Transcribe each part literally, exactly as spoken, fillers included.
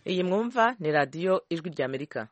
iyi mwumva ni radiyo ijwi ry'Amerika.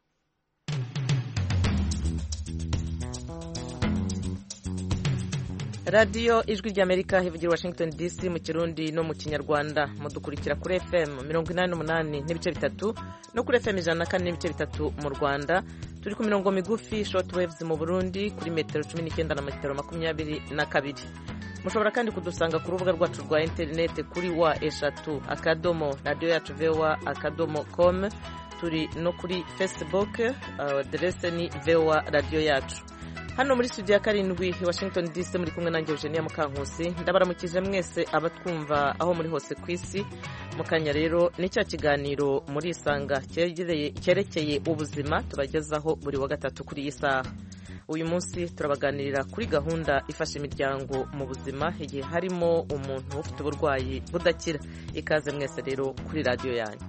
radiyo ijwi ry'Amerika ivugira Washington D C mu Kirundi no mu Kinyarwanda. Mudukurikira kuri F M mirongo inani n'umunani n'ibice bitatu no kuri F M ijana na kane n'ibice bitatu mu Rwanda. Turi ku mirongo migufi short waves mu Burundi kuri metero cumi n'icyenda na metero makumyabiri na kabiri. Mushobora kandi kudusanga ku rubuga rwacu rwa interineti kuri wa eshatu akadomo radiyo yacu vewa akadomo com. Turi no kuri Facebook, aderese ni vewa radiyo yacu. Hano muri studio ya karindwi i Washington D C muri kumwe nanjye Eugenia Mukankusi. Ndabaramukije mwese abatwumva aho muri hose ku isi. Mukanya rero ni cya kiganiro muri Isanga cyerekeye ubuzima tubagezaho buri wa gatatu kuri iyi saha. Uyu munsi turabaganirira kuri gahunda ifasha imiryango mu buzima igihe harimo umuntu ufite uburwayi budakira. Ikaze mwese rero kuri radio yanyu.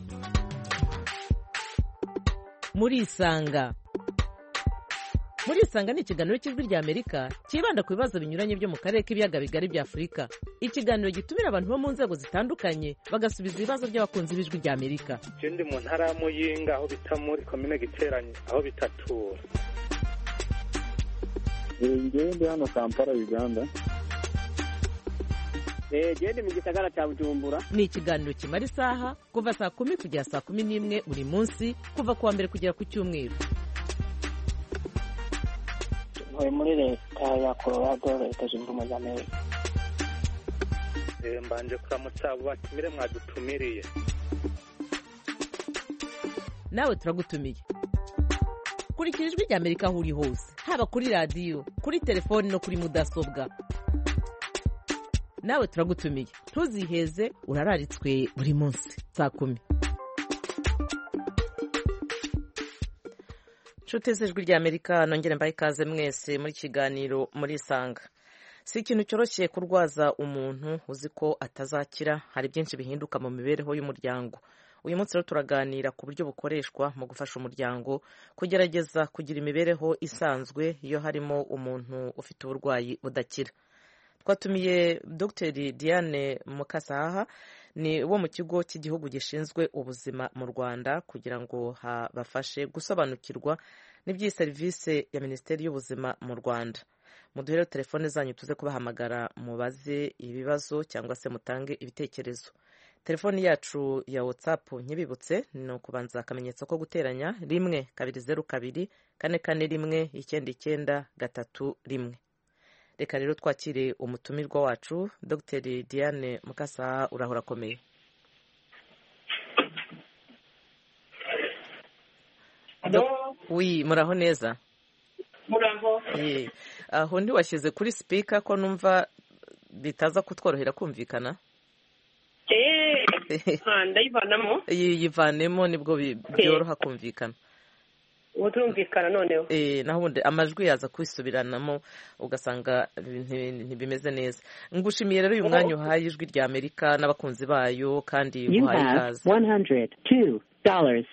Muri Isanga Muri Isanga ni ikiganiro cy'ijwi ry'Amerika kibanda ku bibazo binyuranye byo mu karere k'ibiyaga bigari bya Afurika. Ikiganiro gitumira abantu bo mu nzego zitandukanye bagasubiza ibibazo by'abakunzi b'ijwi ry'Amerika. Je ndi mu ntara ya Muyinga aho bita muri komine Giteranye aho bitatura. Ngewe ndi hano Kampala Uganda. Eh je ndi mu gisagara cya Bujumbura. Ni ikiganiro kimara isaha kuva saa kumi kugera saa kumi n'imwe buri munsi kuva kuwa mbere kugera ku cyumweru. Ntuye muri leta ya Colorado, leta zunze ubumwe za Amerika. Eh mbanje kuramutsa abo batumire mwadutumiriye. Nawe turagutumiye. Kurikira ijwi ry'Amerika aho uri hose, haba kuri radio, kuri telefone no kuri mudasobwa. Nawe turagutumiye. Ntuziheze, urararitswe buri munsi saa kumi. Nshuti z'ijwi ry'Amerika, nongere mbaye ikaze mwese muri kiganiro muri Isanga. Si ikintu cyoroshye kurwaza umuntu uzi ko atazakira, hari byinshi bihinduka mu mibereho y'umuryango. Uyu munsi rero turaganira ku buryo bukoreshwa mu gufasha umuryango kugerageza kugira imibereho isanzwe iyo harimo umuntu ufite uburwayi budakira. Twatumiye Doctor Diane Mukasaha, ni wo mu kigo cy'igihugu gishinzwe ubuzima mu Rwanda kugira ngo bafashe gusobanukirwa n'iby'iyi serivisi ya Minisiteri y'Ubuzima mu Rwanda. Muduhere telefone zanyu tuze kubahamagara mubaze ibibazo cyangwa se mutange ibitekerezo. Telefoni yacu ya WhatsApp nyibibutse ni ukubanza akamenyetso ko guteranya rimwe kabiri zeru kabiri kane kane rimwe icyenda icyenda gatatu rimwe. Reka rero twakire umutumirwa wacu Doctor Diane Mukasaha. Urahora komeye. Hello. Oui, muraho neza. Muraho. Eh, aho ndi washyize kuri speaker ko numva bitaza kutworohera kumvikana. Eh, ndayivanamo. Yivanemo nibwo byoroha kumvikana. Utumvikana noneho. Eh, naho ubundi amajwi yaza kwisubiranamo ugasanga ntibimeze neza. Ngushimiye rero uyu mwanya uhaye ijwi ry'Amerika n'abakunzi bayo kandi uhaye ikaze. one hundred two dollars.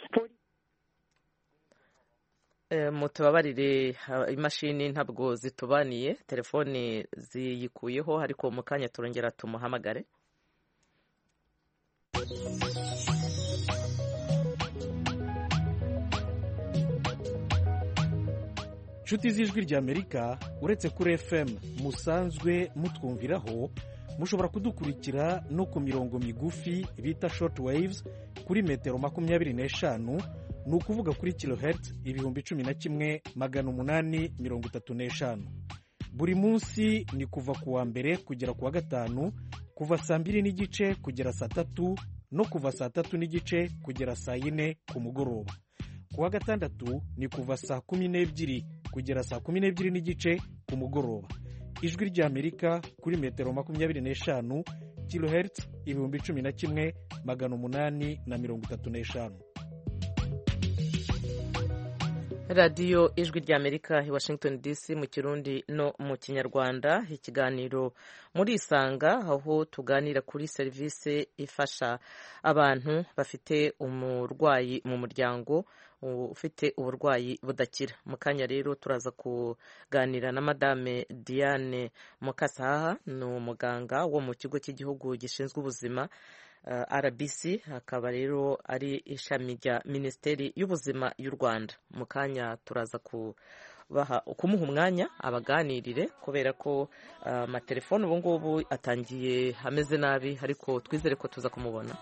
Eh, mutubabarire imashini ntabwo zitubaniye, telefone ziyikuyeho ariko mu kanya turongera tumuhamagare. Nshuti z'ijwi ry'Amerika, uretse kuri F M musanzwe mutwumviraho, mushobora kudukurikira no ku mirongo migufi bita short waves kuri metero makumyabiri n'eshanu, ni ukuvuga kuri kilohertz ibihumbi cumi na kimwe magana umunani mirongo itatu n'eshanu. Buri munsi ni kuva ku wa mbere kugera ku wa gatanu, kuva saa mbiri n'igice kugera saa tatu no kuva saa tatu n'igice kugera saa yine ku mugoroba. Ku wa gatandatu ni kuva saa kumi n'ebyiri kugera saa kumi n'ebyiri n'igice ku mugoroba. Ijwi ry'Amerika kuri metero makumyabiri n'eshanu, kilohertz ibihumbi cumi na kimwe magana umunani na mirongo itatu n'eshanu. Radio ijwi ry'Amerika i Washington D C mu Kirundi no mu Kinyarwanda. Ikiganiro muri Isanga aho tuganira kuri serivisi ifasha abantu bafite umurwayi mu muryango ufite uburwayi budakira. Mu kanya rero turaza kuganira na Madame Diane Mukasaha, ni umuganga wo mu kigo cy'igihugu gishinzwe ubuzima R B C akaba rero ari ishami rya Minisiteri y'Ubuzima y'u Rwanda. Mu kanya turaza kubaha kumuha umwanya abaganirire kubera ko amatelefone ubu ngubu atangiye ameze nabi, ariko twizere ko tuza kumubona.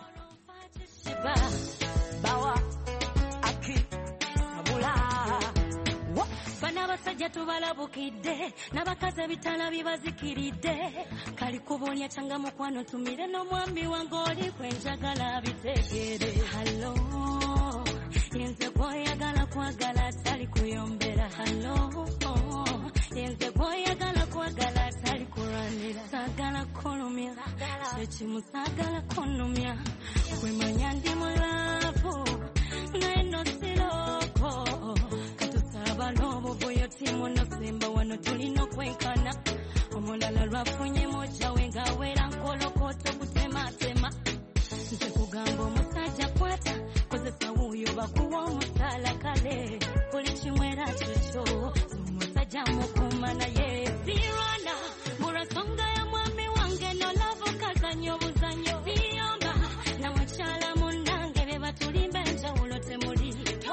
Abasajja tubalabukidde n'abakazi ebitala bibazikiridde kali kubonya cyanga mukwano tumire n'omwami wange oli kwenjagala bitegere. Hallo yenze kwayagala kwagala tali kuyombera. Hallo yenze kwayagala kwagala tali kuranira. Sagala kolumya sekimu sagala konumya kwemanya ndi mulavu naino siloko banobo boyo timu no simba wano tulino kwenkana omulala lwafunye moja wenga wera nkolokoto kutema tema nze kugamba omusajja kwata kozesa wuyo bakuwa omusala kale buli kimwera kikyo omusajja mukuma naye zirwana murasonga ya mwami wange nolavo kazanyo buzanyo biyomba na mukyala munange beba tulimba enjawulo temuli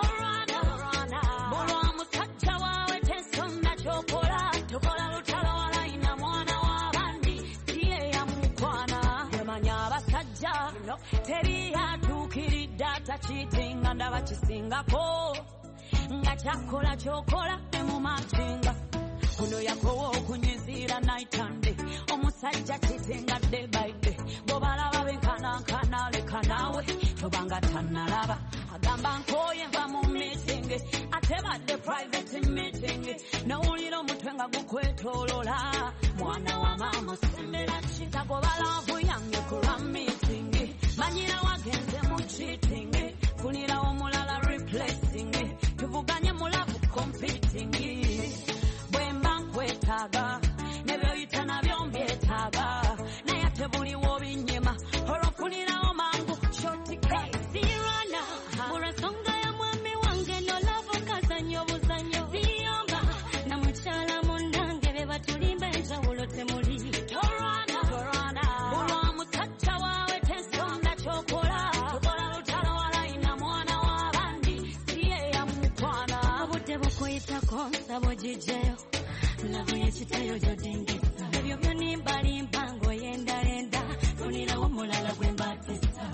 teri yatuukiridda takitinga ndaba kisingako nga kyakola kyokola emumakinga kuno yakowa okunyizira naitande omusajja kitinga day by day bobalaba benkanankana leka naawe tobanga tannalaba agamba nkoye nva mu meeting ate badde private meeting nawulira omutwe nga gukwetolola mwana wa mama sembera kitagobalavu yange kulwa meeting manyira wagenze mu cheating funira omulala replacing tuvuganye mulavu competing bwemba nkwetaaga nebyoyita nabyo mbyetaaga naye ate buliwo binyema olwofunirawo mangu shotika zirana murasonga ya mwami wange nolavo kazanyo buzanyo ziyomba na mukyala munange beba tulimba enjawulo temuli torana torana bulwa musajja wawe tesonga kyokola tukola lutalo walaina mwana w'abandi siye yamukwana obudde bukuyitako nsabo gijeyo lavu yekitayo gyodingisa ebyo byonimbalimba ng'oyendayenda funirawo mulala gwembatisa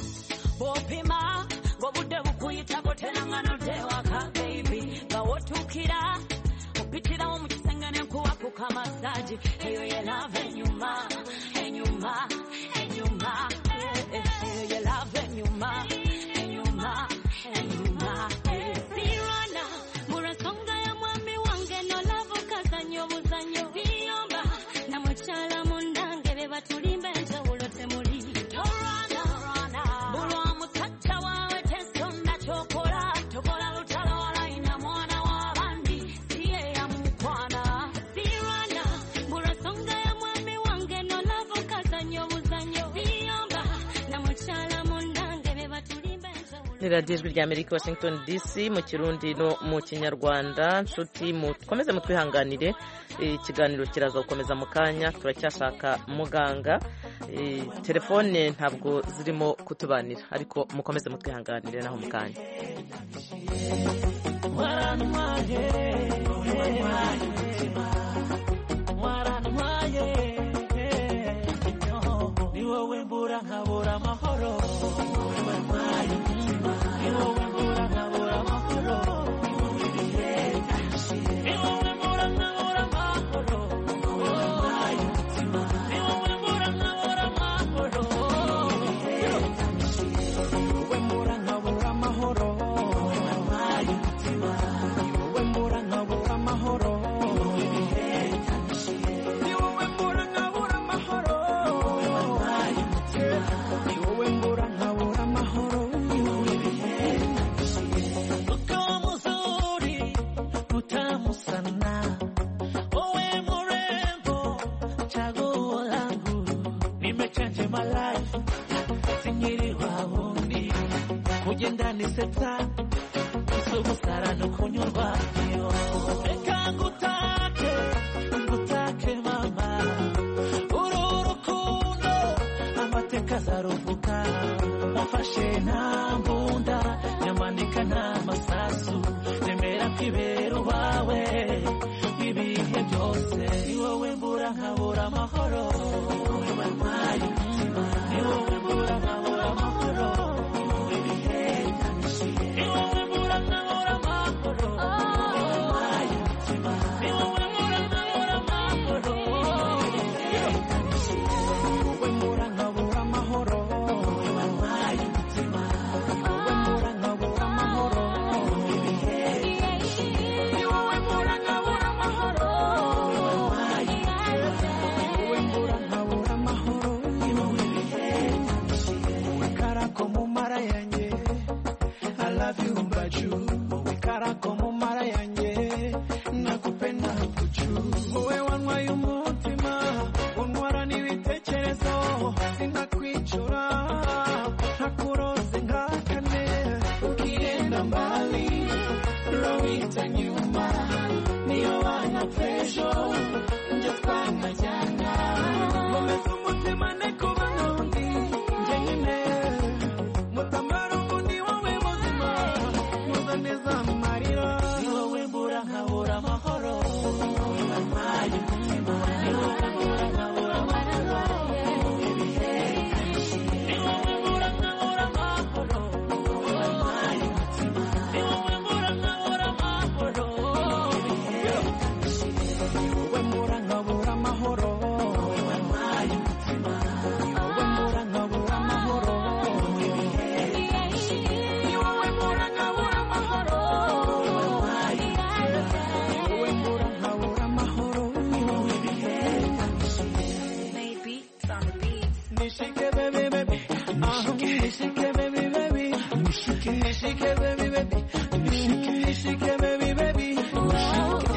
bopima ng'obudde bukuyitako tenanganotewaka baby nga wotuukira opitirawo mu kisenge nenkuwa ku kamasaji eyo ye lava enyuma enyuma enyuma eyo ye lava enyuma enyuma enyuma sirana murasonga ya mwami wange nolavo kazanyo buzanyo biyomba na mukyala munange beba tulimba enjawulo temuli torana bulwa musajja wawe tesonga kyokola tokola lutalo walaina mwana w'abandi siye yamukwana sirana murasonga ya mwami wange nolavo kazanyo buzanyo biyomba na mukyala munange beba tulimba enjawulo. Ni radiyo ijwi rya Amerika Washington D C mu Kirundi no mu Kinyarwanda. Nshuti mukomeze mutwihanganire, ikiganiro kiraza gukomeza mu kanya, turacyashaka muganga, telefone ntabwo zirimo kutubanira, ariko mukomeze mutwihanganire naho mu kanya. Ni wowe mbura nkabura amahoro nisetsa isubusara no kunyurwa yo reka ngutake ngutake mama uru rukundo amateka zaruvuka wafashe nta mbunda nyamanika nta masasu remera kwibera uwawe ibihe byose ni wowe mbura nkabura amahoro ni wowe wampaye umutima ni wowe mbura nkabura amahoro ibihe byanyishiye ni wowe mbura nkabura amahoro ni wowe wampaye umutima ni wowe mbura nkabura amahoro ibihe byanyishiye ni wowe mbura nkabura amahoro ni wowe wampaye umutima ni wowe mbura nkabura amahoro ibihe byanyishiye ni wowe mbura nkabura amahoro ni wowe wampaye umutima ni wowe mbura nkabura amahoro ni wowe ibihe byanyishiye wowe karako mu mara yanjye I love you mbaju wowe karako mu mara yanjye nakupenda kuchu wowe wanywaye umutima untwara n'ibitekerezo sindakwicura ntakuroze nkakane ukienda mbali lowita nyuma niyo wana pesho nje twanajyana ngomeza umutima nekuba nundi nje nyine mutamara undi wowe muzima muza neza amarira ni wowe mbura nkabura amahoro ni wowe wampaye umutima ni wowe mbura nkabura amahoro ibihe byanyishiye ni wowe mbura nkabura amahoro ni wowe wampaye umutima ni wowe mbura nkabura amahoro ibihe byanyishiye ni wowe mbura nkabura amahoro ni wowe wampaye umutima ni wowe mbura nkabura amahoro ibihe byanyishiye ni wowe mbura nkabura amahoro ni wowe wampaye umutima ni wowe mbura nkabura amahoro ni wowe ibihe byanyishiye Made beats on the beats. nishike baby baby nishike nishike baby baby nishike nishike baby baby nishike nishike baby baby nishike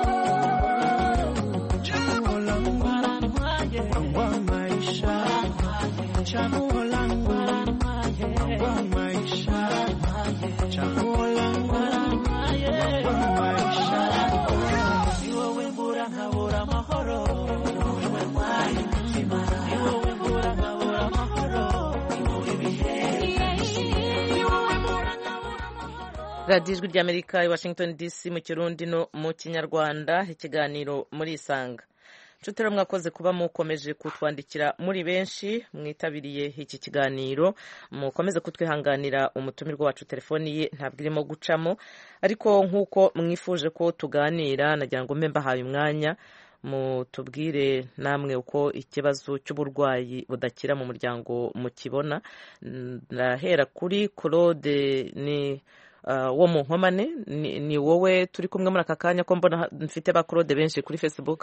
chaguo langu wa maisha chaguo langu wa maisha chaguo langu wa maisha ni wowe mbura nkabura amahoro ni wowe wampaye umutima ni wowe mbura nkabura amahoro ni wowe ibihe byanyishiye ni wowe mbura nkabura amahoro. radiyo ijwi ry'amerika i washington dc mu kirundi no mu kinyarwanda ikiganiro muri isanga nshuti rero mwakoze kuba mukomeje kutwandikira muri benshi mwitabiriye iki kiganiro mukomeze kutwihanganira umutumirwa wacu telefoni ye ntabwo irimo gucamo ariko nk'uko mwifuje ko tuganira nagira ngo mbe mbahaye umwanya mutubwire namwe uko ikibazo cy'uburwayi budakira mu muryango mukibona ndahera kuri Claude ni uh, wo mu nkomane ni, ni wowe turi kumwe muri aka kanya ko mbona mfite ba Claude benshi kuri Facebook.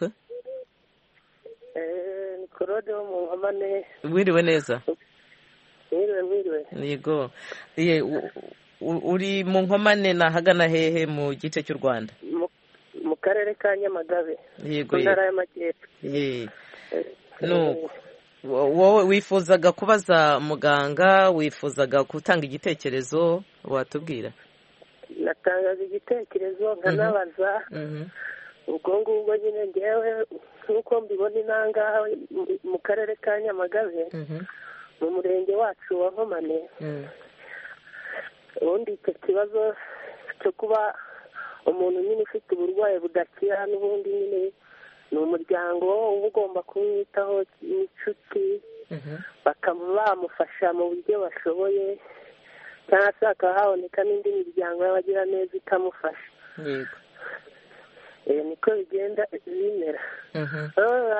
Eh, ni Claude wo mu nkomane. Wiriwe neza. Wiriwe wiriwe. Yego. Ye u- u- uri mu nkomane nahagana hehe mu gice cy'u Rwanda? Mu- mu karere ka Nyamagabe. Yego Mu ntara yego. y'Amajyepfo. Ye. Eh, Nuko wo- wowe wifuzaga kubaza muganga, wifuzaga gutanga igitekerezo watubwira? natangaza igitekerezo nkanabaza Mhm. ubwo ngubwo nyine ngewe nk'uko mbibona inangaha mu- mu karere ka Nyamagabe Mhm. mu murenge wacu wa Nkomane. Mhm. ubundi icyo kibazo cyo kuba umuntu nyine ufite uburwayi budakira n'ubundi nyine ni umuryango uba ugomba kumwitaho n'inshuti Mhm. bakaba bamufasha mu buryo bashoboye cyangwa se hakaba haboneka n'indi miryango y'abagiraneza ikamufasha. Yego. Eh, niko bigenda bimera. Mhm.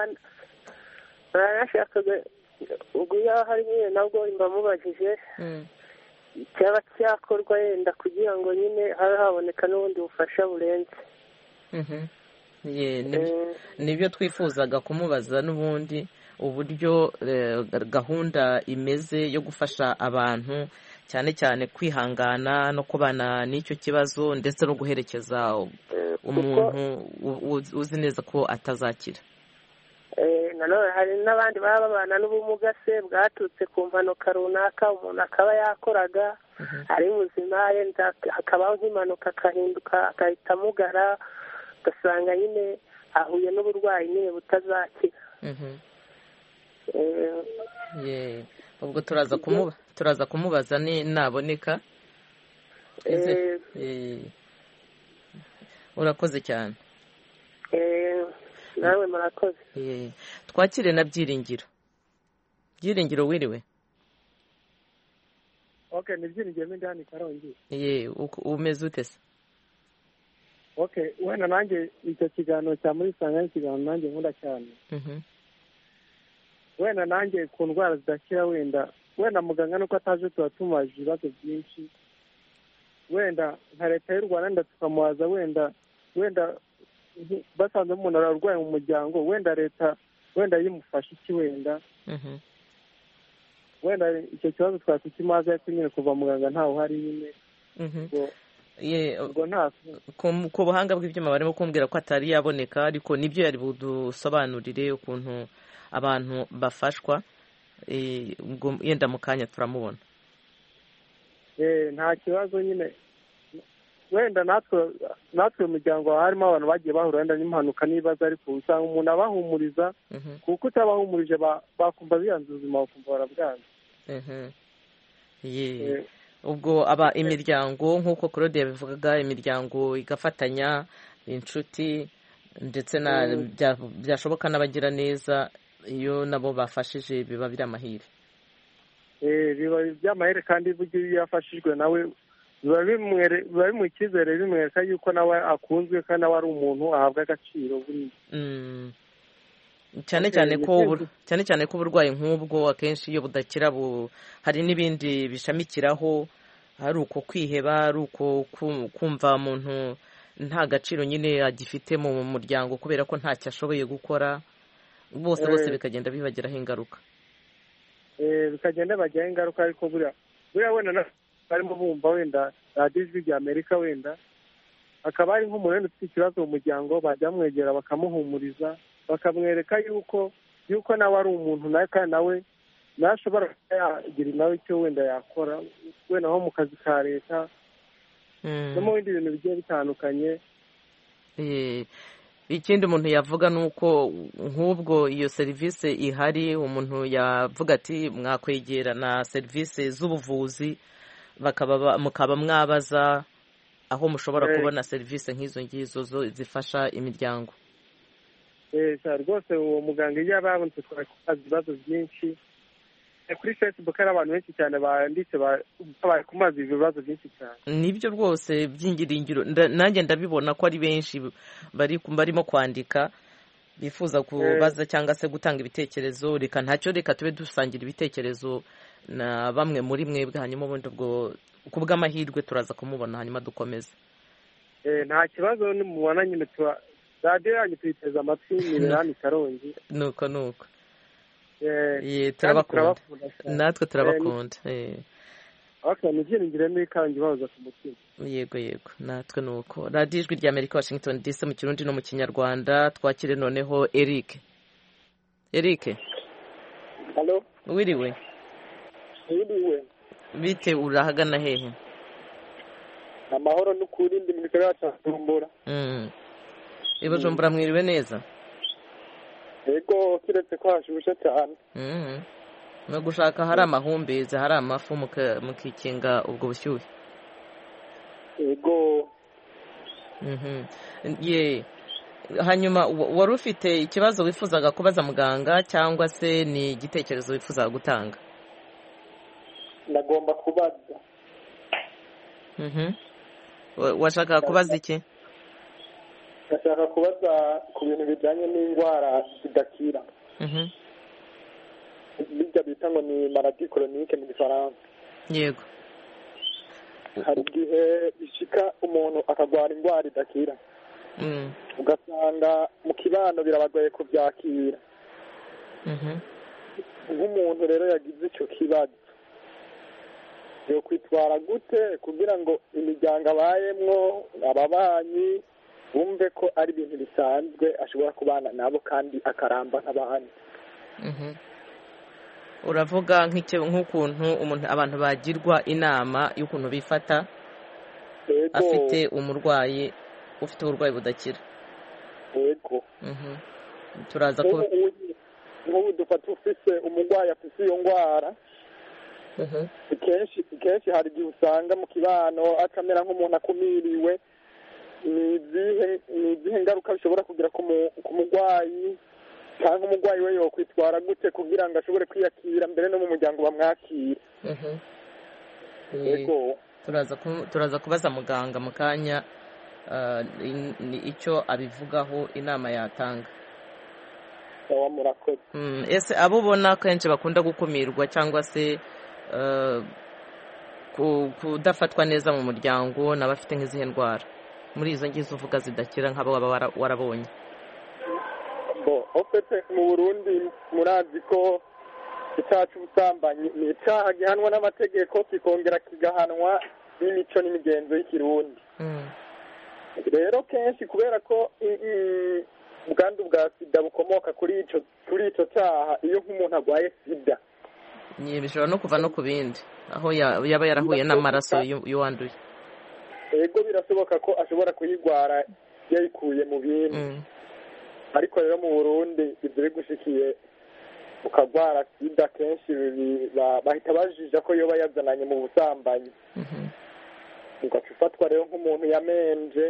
nashakaga ubwo iyo hari nyine nabwo mbamubajije Mhm. cyaba cyakorwa yenda kugira ngo nyine habe haboneka n'ubundi bufasha burenze. Mhm. Ye nibyo- Eh, nibyo twifuzaga kumubaza n'ubundi uburyo eh, gahunda imeze yo gufasha abantu cyane cyane kwihangana no kubana n'icyo kibazo ndetse no guherekeza eh, kuko umuntu u- u- uzi neza ko atazakira. eh, nanone hari n'abandi baba babana n'ubumuga se bwaturutse ku mpanuka runaka umuntu akaba yakoraga Mhm. ari muzima yenda hakabaho nk'impanuka akahinduka agahita amugara ugasanga nyine ahuye n'uburwayi nyine butazakira. Mhm. Eh, Ye ubwo turaza kumuba turaza kumubaza ni naboneka. Eh, Eh, urakoze cyane. eh, nawe murakoze. Eh, twakire na Byiringiro. Byiringiro wiriwe? okay ni byiringiro ndi hano i Karongi. Eh, uko- umeze ute se? okay wenda nanjye icyo kiganiro cya muri sanga n'ikiganiro nanjye nkunda cyane. Mhm. wenda nanjye ku ndwara zidakira wenda wenda muganga nuko ataje tuba tumubaje ibibazo byinshi, wenda nka leta y'u Rwanda wenda tukamubaza wenda wenda nki- basanze umuntu ararwaye mu muryango, wenda leta wenda yimufasha iki, wenda Mhm. wenda icyo kibazo twari tukimaze ariko nyine kuva muganga ntawe uhari nyine Mhm. ubwo Ye, ubwo nta ku ku buhanga bw'ibyuma barimo kumbwira ko atari yaboneka, ariko nibyo yari budusobanurire ukuntu abantu bafashwa. Eh, ubwo yenda mu kanya turamubona. eh, nta kibazo nyine wenda natwe natwe mu muryango harimo abantu bagiye bahura wenda n'impanuka n'ibibazo, ariko usanga umuntu abahumuriza, Mhm. kuko utabahumurije ba- bakumva biyanze ubuzima bakumva barabwanze. Mhm. Ye. Eh, ubwo aba imiryango nk'uko Claude yabivugaga, imiryango igafatanya, inshuti ndetse na Mm. bya- byashoboka n'abagira neza, iyo nabo bafashije biba biri amahire. eh, biba by'amahere kandi burya iyo yafashijwe nawe biba bimwere- biba bimuha icyizere, bimwereka yuko nawe akunzwe kandi nawe ari umuntu ahabwa agaciro buriya. Mm. cyane Okay, cyane ni ko byiza. ubur- cyane cyane ko uburwayi nk'ubwo akenshi iyo budakira bu hari n'ibindi bishamikiraho, hari uko kwiheba, hari uko ku- kumva umuntu nta gaciro nyine agifite mu muryango kubera ko ntacyo ashoboye gukora, bose Eh. bose bikagenda bibagiraho ingaruka. Eh, bikagenda bajyaho ingaruka, ariko buriya buriya wenda na- barimo bumva wenda radiyo ijwi rya Amerika, wenda akaba ari nk'umuntu wenda ufite ikibazo mu muryango, bajya bamwegera bakamuhumuriza, bakamwereka yuko yuko nawe ari umuntu nawe kandi nawe nawe ashobora kuba yagira nawe icyo wenda yakora, wenda nko mu kazi ka leta Mm. no mu bindi bintu bigiye bitandukanye. Eh, ikindi umuntu yavuga ni uko nk'ubwo iyo serivisi ihari, umuntu yavuga ati mwakwegera na serivisi z'ubuvuzi, bakaba ba- mukaba mwabaza aho mushobora Eh. kubona serivisi nk'izo ngizo zo zifasha imiryango. Eh, cyane rwose uwo muganga iyo yaba yabonetse twari kubaza ibibazo byinshi. Eh, kuri Facebook hari abantu benshi cyane banditse ba- bari kumaza ibibazo byinshi cyane. Nibyo rwose by'ingiringiro, nda- nanjye ndabibona ko ari benshi bari barimo kwandika bifuza kubaza cyangwa se gutanga ibitekerezo. Reka ntacyo, reka tube dusangira ibitekerezo na bamwe muri mwebwe, hanyuma ubundi ubwo ku bw'amahirwe turaza kumubona hanyuma dukomeze. Eh, nta kibazo nimubona nyine tuba radiyo yanyu tuyiteza amatwi, ni hano i Karongi. nuko nuko Eh, Ye, kandi turabakunda turabakunda cyane. natwe turabakunda. Eh, Okay, ni ibyiringiro muri Karongi bahoza ku mutima. yego yego, natwe nuko. radiyo ijwi rya Amerika, Washington D C, mu kirundi no mu kinyarwanda. Twakire noneho Eric. Eric, Halo, wiriwe? yiriwe. Bite, urahagana hehe? Amahoro n'ukuri ndi mu gisagara cya Bujumbura. Mm. I Bujumbura mwiriwe neza? Yego, kiretse ko hashushe cyane. Mhm. No gushaka hari amahumbezi, hari amafu muka- mukikinga ubwo bushyuhe. Yego. Mhm. Ye. Hanyuma wa- wari ufite ikibazo wifuzaga kubaza muganga cyangwa se ni igitekerezo wifuzaga gutanga? Ndagomba kubaza. Mhm. Wa- Washakaga kubaza iki? Ndashaka kubaza ku bintu bijyanye n'indwara zidakira. Mhm. Bijya bita ngo ni maladie chronique mu gifaransa. Yego. Hari igihe bishika umuntu akagwara indwara idakira. Mm. Ugasanga mu kibano birabagoye kubyakira. Mhm. Nk'umuntu rero yagize icyo kibazo, yo kwitwara gute kugira ngo imiryango abayemwo, ababanyi bumve ko ari ibintu bisanzwe ashobora kubana nabo kandi akaramba nk'abandi. Mhm. Uravuga nk'icyo nk'ukuntu umuntu abantu bagirwa inama y'ukuntu bifata Yego. afite umurwayi ufite uburwayi budakira. Yego. Mhm. Turaza ko Nk'ubu nk'ubu dufata ufise umurwayi afise iyo ndwara kenshi kenshi hari igihe usanga mu kibano akamera nk'umuntu akumiriwe. Ni izihe ni izihe ngaruka bishobora kugira ku murwayi cyangwa umurwayi we yokwitwara gute kugira ngo ashobore kwiyakira mbere no mu muryango bamwakira? yego turaza kubaza muganga mu kanya icyo abivugaho inama yatanga. murakoze. ese abo ubona kenshi bakunda gukumirwa cyangwa se kudafatwa neza mu muryango n'abafite nk'izihe ndwara muri izo ngizo uvuga zidakira nk'abo waba warabonye? ofete mu Burundi murazi ko icyaha cy'ubusambanyi ni icyaha gihanwa n'amategeko kikongera kigahanwa n'imico n'imigenzo y'ikirundi. rero kenshi kubera ko ubwandu bwa sida bukomoka kuri icyo kuri icyo cyaha, iyo nk'umuntu arwaye sida bishobora no kuva no ku bindi aho yaba yarahuye n'amaraso y'uwanduye. yego birashoboka ko ashobora kuyirwara yayikuye mu bindi. ariko rero mu Burundi ibyo bigushikiye ukarwara sida kenshi bahita bajija ko yoba yazananye mu busambanyi. ugaca ufatwa rero nk'umuntu yamenje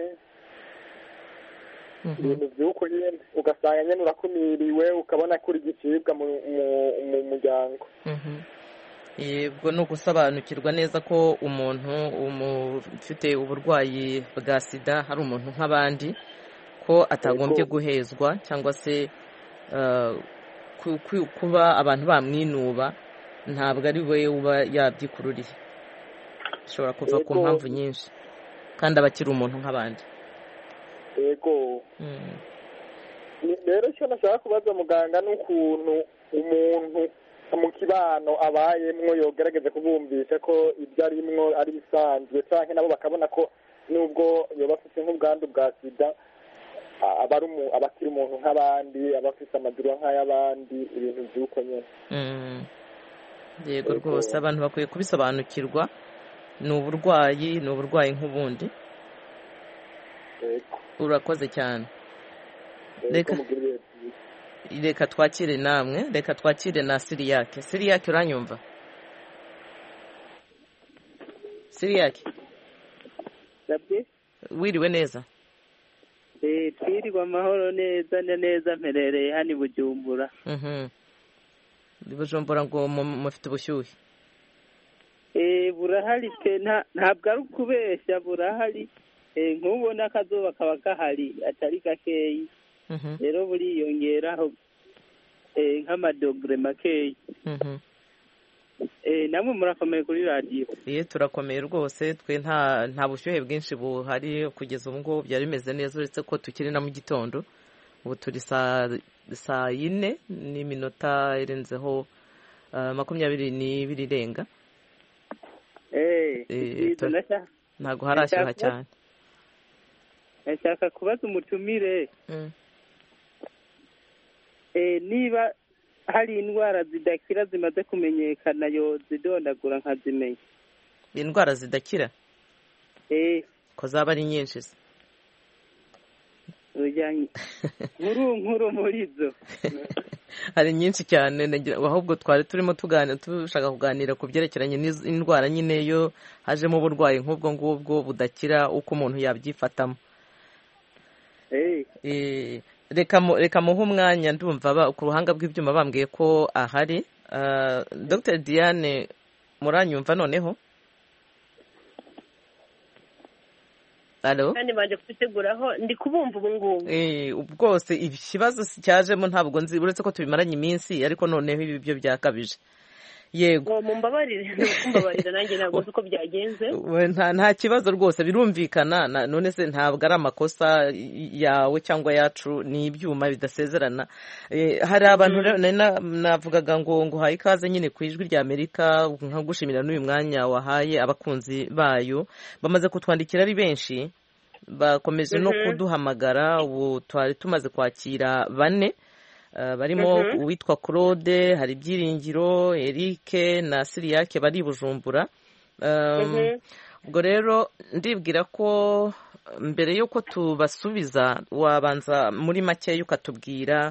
ibintu by'uko nyine ugasanga nyine urakumiriwe ukabona ko uri igicibwa mu muryango. yego ni ugusobanukirwa neza ko umuntu ufite uburwayi bwa sida hari umuntu nk'abandi, ko atagombye guhezwa cyangwa se kuba abantu bamwinuba, ntabwo ari we uba yabyikururiye. bishobora kuva ku mpamvu nyinshi kandi aba akiri umuntu nk'abandi. yego rero icyo nashaka kubaza muganga ni ukuntu umuntu mu kibano abayemwo yogerageza kubumvisha ko ibyo arimwo ari bisanzwe, cyangwa nabo bakabona ko nubwo yoba afite nk'ubwandu bwa sida aba akiri umuntu nk'abandi, aba afite amadura nk'ay'abandi, ibintu by'uko nyine. yego rwose abantu bakwiye kubisobanukirwa. ni uburwayi ni uburwayi nk'ubundi. urakoze cyane. reka twakire namwe reka twakire na Siriyake. Siriyake uranyumva? Siriyake wiriwe neza? twiriwe amahoro neza neza, mperereye hano i Bujumbura. Bujumbura ngo mufite ubushyuhe? burahari pe, ntabwo ari ukubeshya, burahari. nk'ubona akazuba kaba gahari atari gakeyi, rero buriyongeraho nk'amadogere makeyi. namwe murakomeye kuri radiyo? Iyo turakomeye rwose, twe nta nta bushyuhe bwinshi buhari kugeza ubu ngubu, byari bimeze neza, uretse ko tukiri na mu gitondo. ubu turi saa yine n'iminota irenzeho makumyabiri n'ibiri irenga. ntabwo harashyuha cyane. nshaka kubaza umutumire niba hari indwara zidakira zimaze kumenyekana yo zidondagura nkazimenya. indwara zidakira ko zaba ari nyinshi se? nkuru nkuru muri zo hari nyinshi cyane, ahubwo twari turimo tuganira dushaka kuganira ku byerekeranye n'indwara nyine yo hajemo uburwayi nk'ubwo ngubwo budakira, uko umuntu yabyifatamo. reka muhe umwanya, ndumva ku ruhanga rw'ibyuma bambwiye ko ahari. Dr Diane muranyumva noneho? kandi baje kubiteguraho ndi kubumva ubu ngubu. bwose ikibazo cyajemo ntabwo nzi, uretse ko tubimaranye iminsi, ariko noneho ibi byo byakabije. yego mumbabarire mumbabarire nanjye ntabwo uko byagenze. nta kibazo rwose, birumvikana. none se ntabwo ari amakosa yawe cyangwa yacu, ni ibyuma bidasezerana. hari abantu navugaga ngo nguhaye ikaze nyine ku ijwi rya Amerika, nka gushimira n'uyu mwanya wahaye abakunzi bayo. bamaze kutwandikira ari benshi, bakomeje no kuduhamagara. ubu twari tumaze kwakira bane, barimo uwitwa Claude, hari Byiringiro, Eric na Siriyake bari i Bujumbura. ubwo rero ndibwira ko mbere y'uko tubasubiza wabanza muri make ukatubwira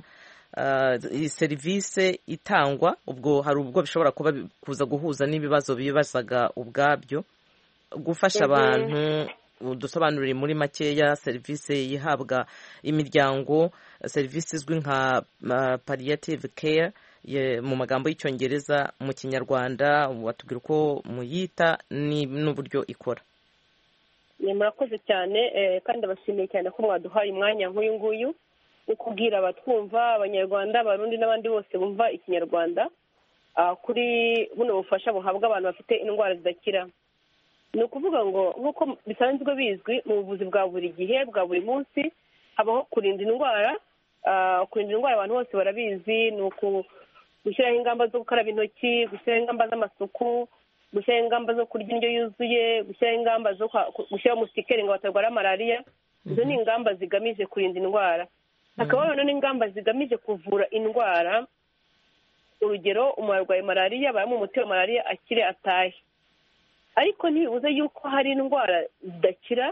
iyi serivisi itangwa ubwo hari ubwo bishobora kuba kuza guhuza n'ibibazo bibazaga ubwabyo gufasha abantu dusobanurire muri makeya serivisi yihabwa imiryango serivisi izwi nka palliative care mu magambo y'icyongereza mu kinyarwanda watubwira uko muyita n'uburyo ikora. murakoze cyane kandi abashimiye cyane ko mwaduhaye umwanya nk'uyu nguyu wo kubwira abatwumva abanyarwanda abarundi n'abandi bose bumva ikinyarwanda kuri buno bufasha buhabwa abantu bafite indwara zidakira. ni ukuvuga ngo nk'uko bisanzwe bizwi mu buvuzi bwa buri gihe bwa buri munsi habaho kurinda indwara. kurinda indwara abantu bose barabizi ni gushyiraho ingamba zo gukaraba intoki, gushyiraho ingamba z'amasuku, gushyiraho ingamba zo kurya indyo yuzuye, gushyiraho ingamba zo gushyiraho umusikeri ngo batarwara malariya. izo ni ingamba zigamije kurinda indwara. hakabaho n'ingamba zigamije kuvura indwara. urugero umuntu arwaye malariya baramuha umuti wa malariya akire atahe. ariko ntibibuze yuko hari indwara zidakira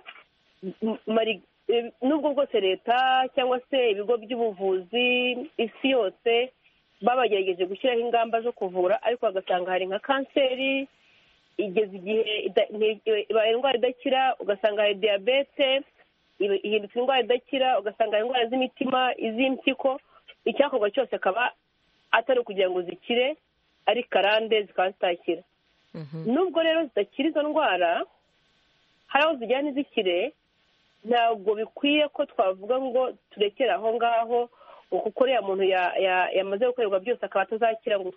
nubwo bwose leta cyangwa se ibigo by'ubuvuzi isi yose babagerageje gushyiraho ingamba zo kuvura ariko bagasanga hari nka kanseri igeze igihe ibaye indwara idakira, ugasanga hari diyabete ihindutse indwara idakira, ugasanga hari indwara z'imitima iz'impyiko. icyakorwa cyose akaba atari ukugira ngo zikire ari karande zikaba zitakira. nubwo rero zidakira izo ndwara hari aho zijyana izikire ntabwo bikwiye ko twavuga ngo turekere aho ngaho kuko uriya muntu yamaze gukorerwa byose akaba atazakira ngo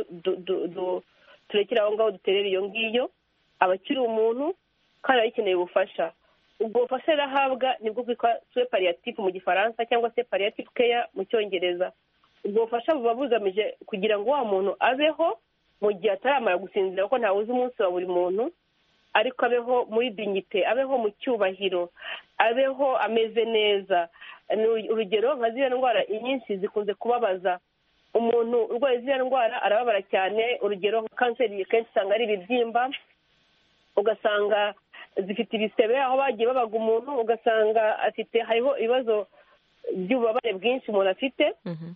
turekere aho ngaho duterere iyo ngiyo. aba akiri umuntu kandi aba akeneye ubufasha. ubwo bufasha rero ahabwa nibwo bwitwa soin palliatif mu gifaransa cyangwa se palliative care mu cyongereza. ubwo bufasha buba bugamije kugira ngo wa muntu abeho mu gihe ataramara gusinzira kuko ntawuzi umunsi wa buri muntu, ariko abeho muri dignité, abeho mu cyubahiro, abeho ameze neza. urugero nka ziriya ndwara inyinshi zikunze kubabaza umuntu urwaye ziriya ndwara arababara cyane. urugero nka kanseri kenshi usanga ari ibibyimba, ugasanga zifite ibisebe aho bagiye babaga umuntu, ugasanga afite hariho ibibazo by'ububabare bwinshi umuntu afite.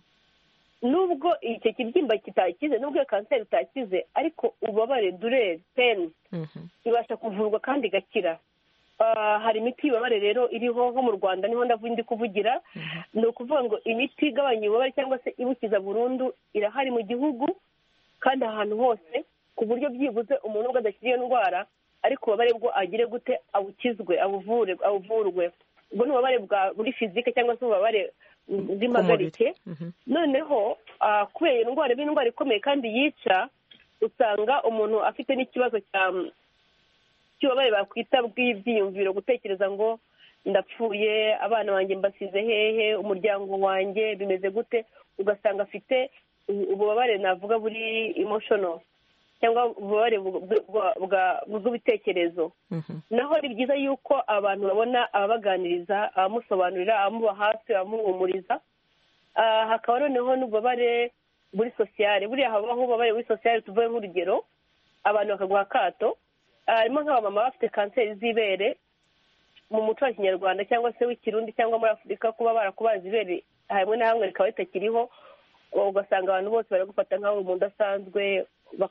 nubwo icyo kibyimba kitakize nubwo iyo kanseri itakize ariko ububabare dureri peni ibasha kuvurwa kandi igakira. hari imiti y'ububabare rero iriho nko mu Rwanda niho ndi kuvugira. ni ukuvuga ngo imiti igabanya ububabare cyangwa se ibukiza burundu irahari mu gihugu kandi ahantu hose ku buryo byibuze umuntu ubwo adakira iyo ndwara ariko ububabare bwo agire gute abukizwe abuvure abuvurwe. ubwo ni ububabare bwa buri fizike cyangwa se ububabare bw'impagarike. noneho kubera iyo ndwara iba indwara ikomeye kandi yica, usanga umuntu afite n'ikibazo cy'ububabare bakwita bw'ibyiyumviro, gutekereza ngo ndapfuye, abana banjye mbasize hehe, umuryango wanjye bimeze gute. ugasanga afite ububabare navuga buri emotional cyangwa ububabare bw'ibitekerezo. naho ni byiza yuko abantu babona ababaganiriza, abamusobanurira, abamuba hafi, abamuhumuriza. hakaba noneho n'ububabare buri sosiyale. buriya habaho ububabare buri sosiyale, tuvuye nk'urugero abantu bakaguha akato. harimo nk'abamama bafite kanseri z'ibere. mu muco wa kinyarwanda cyangwa se w'ikirundi cyangwa muri afurika kuba barakubaza ibere hamwe na hamwe rikaba ritakiriho, ugasanga abantu bose bari gufata nk'aho umuntu udasanzwe,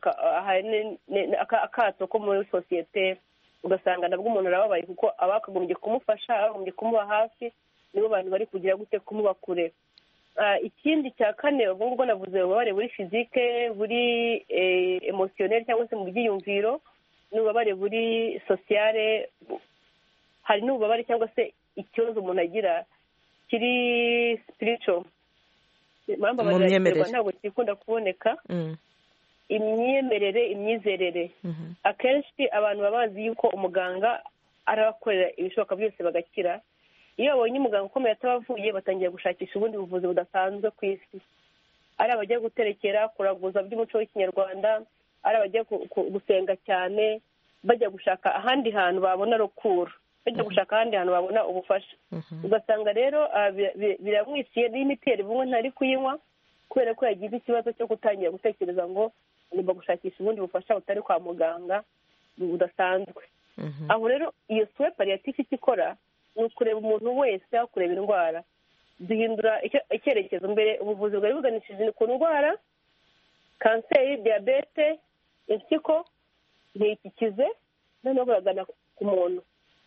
akato ko muri sosiyete. ugasanga nabwo umuntu arababaye kuko abakagombye kumufasha, abagombye kumuba hafi nibo bantu bari kugira gute kumuba kure. ikindi cya kane ubwo ngubwo navuze ububabare buri fizike, buri emosiyoneri cyangwa se mu byiyumviro, n'ububabare buri sosiyale. hari n'ububabare cyangwa se ikibazo umuntu agira kiri spiritual, impamvu abantu ntabwo kikunda kuboneka. imyemerere, imyizerere. akenshi abantu baba bazi yuko umuganga arabakorera ibishoboka byose bagakira. iyo babonye umuganga ukomeye atabavuye batangira gushakisha ubundi buvuzi budasanzwe ku isi. ari abajya guterekera, kuraguza by'umuco w'ikinyarwanda, ari abajya gusenga cyane, bajya gushaka ahandi hantu babona rukura, bajya gushaka ahandi hantu babona ubufasha. ugasanga rero biramwiciye n'imiti yari bumwe ntari kuyinywa kubera ko yagize ikibazo cyo gutangira gutekereza ngo ngomba gushakisha ubundi bufasha butari kwa muganga budasanzwe. aho rero iyo soin palliatif icyo ikora ni ukureba umuntu wese, aho kureba indwara. duhindura icyerekezo. Mbere ubuvuzi bwari buganishije ku ndwara, kanseri, diyabete, impyiko, ntikikize, noneho buragana ku muntu.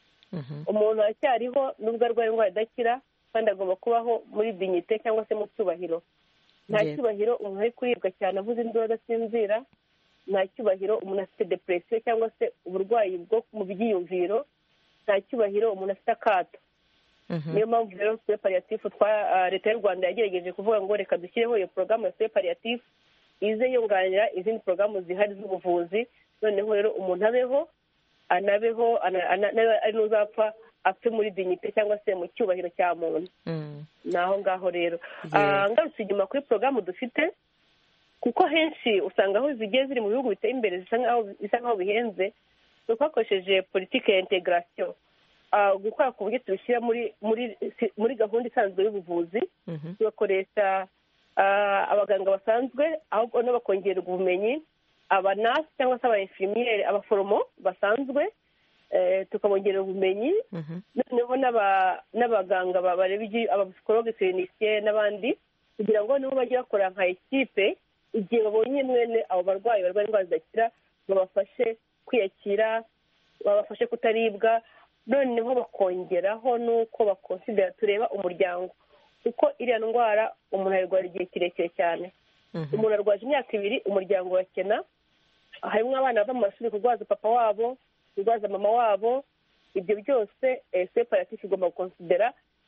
Umuntu aracyariho nubwo arwaye indwara idakira, kandi agomba kubaho muri dignité cyangwa se mu cyubahiro. Nta cyubahiro umuntu ari kuribwa cyane avuze indwara adasinzira, nta cyubahiro umuntu afite depression cyangwa se uburwayi bwo mu byiyumviro, nta cyubahiro umuntu afite akato. Niyo mpamvu rero soins palliatifs twa leta y'u Rwanda yagerageje kuvuga ngo reka dushyireho iyo porogaramu ya soins palliatifs ize yunganira izindi porogaramu zihari z'ubuvuzi, noneho rero umuntu abeho anabeho ari n'uzapfa apfe muri dignité cyangwa se mu cyubahiro cya muntu. Naho ngaho rero ngarutse inyuma kuri porogaramu dufite, kuko henshi usanga aho zigiye ziri mu bihugu biteye imbere bisa nk'aho bihenze, ni uko hakoresheje politike ya integration, gukora ku buryo tubishyira muri muri muri gahunda isanzwe y'ubuvuzi, tugakoresha abaganga basanzwe ahubwo n'abakongererwa ubumenyi, abanasi cyangwa se abainfirmiere, abaforomo basanzwe, tukabongerera ubumenyi, noneho n'abaganga bareba abapsikologe clinicien n'abandi, kugira ngo nibo bajye bakora nka ekipe igihe babonye mwene abo barwayi barwaye indwara zidakira, babafashe kwiyakira, babafashe kutaribwa, noneho bakongeraho n'uko bakonsidera tureba umuryango, kuko iriya ndwara umuntu ayirwara igihe kirekire cyane. Umuntu arwaje imyaka ibiri, umuryango urakena, harimo abana bava mu mashuri kurwaza papa wabo, kurwaza mama wabo, ibyo byose soins palliatifs igomba gukonsidera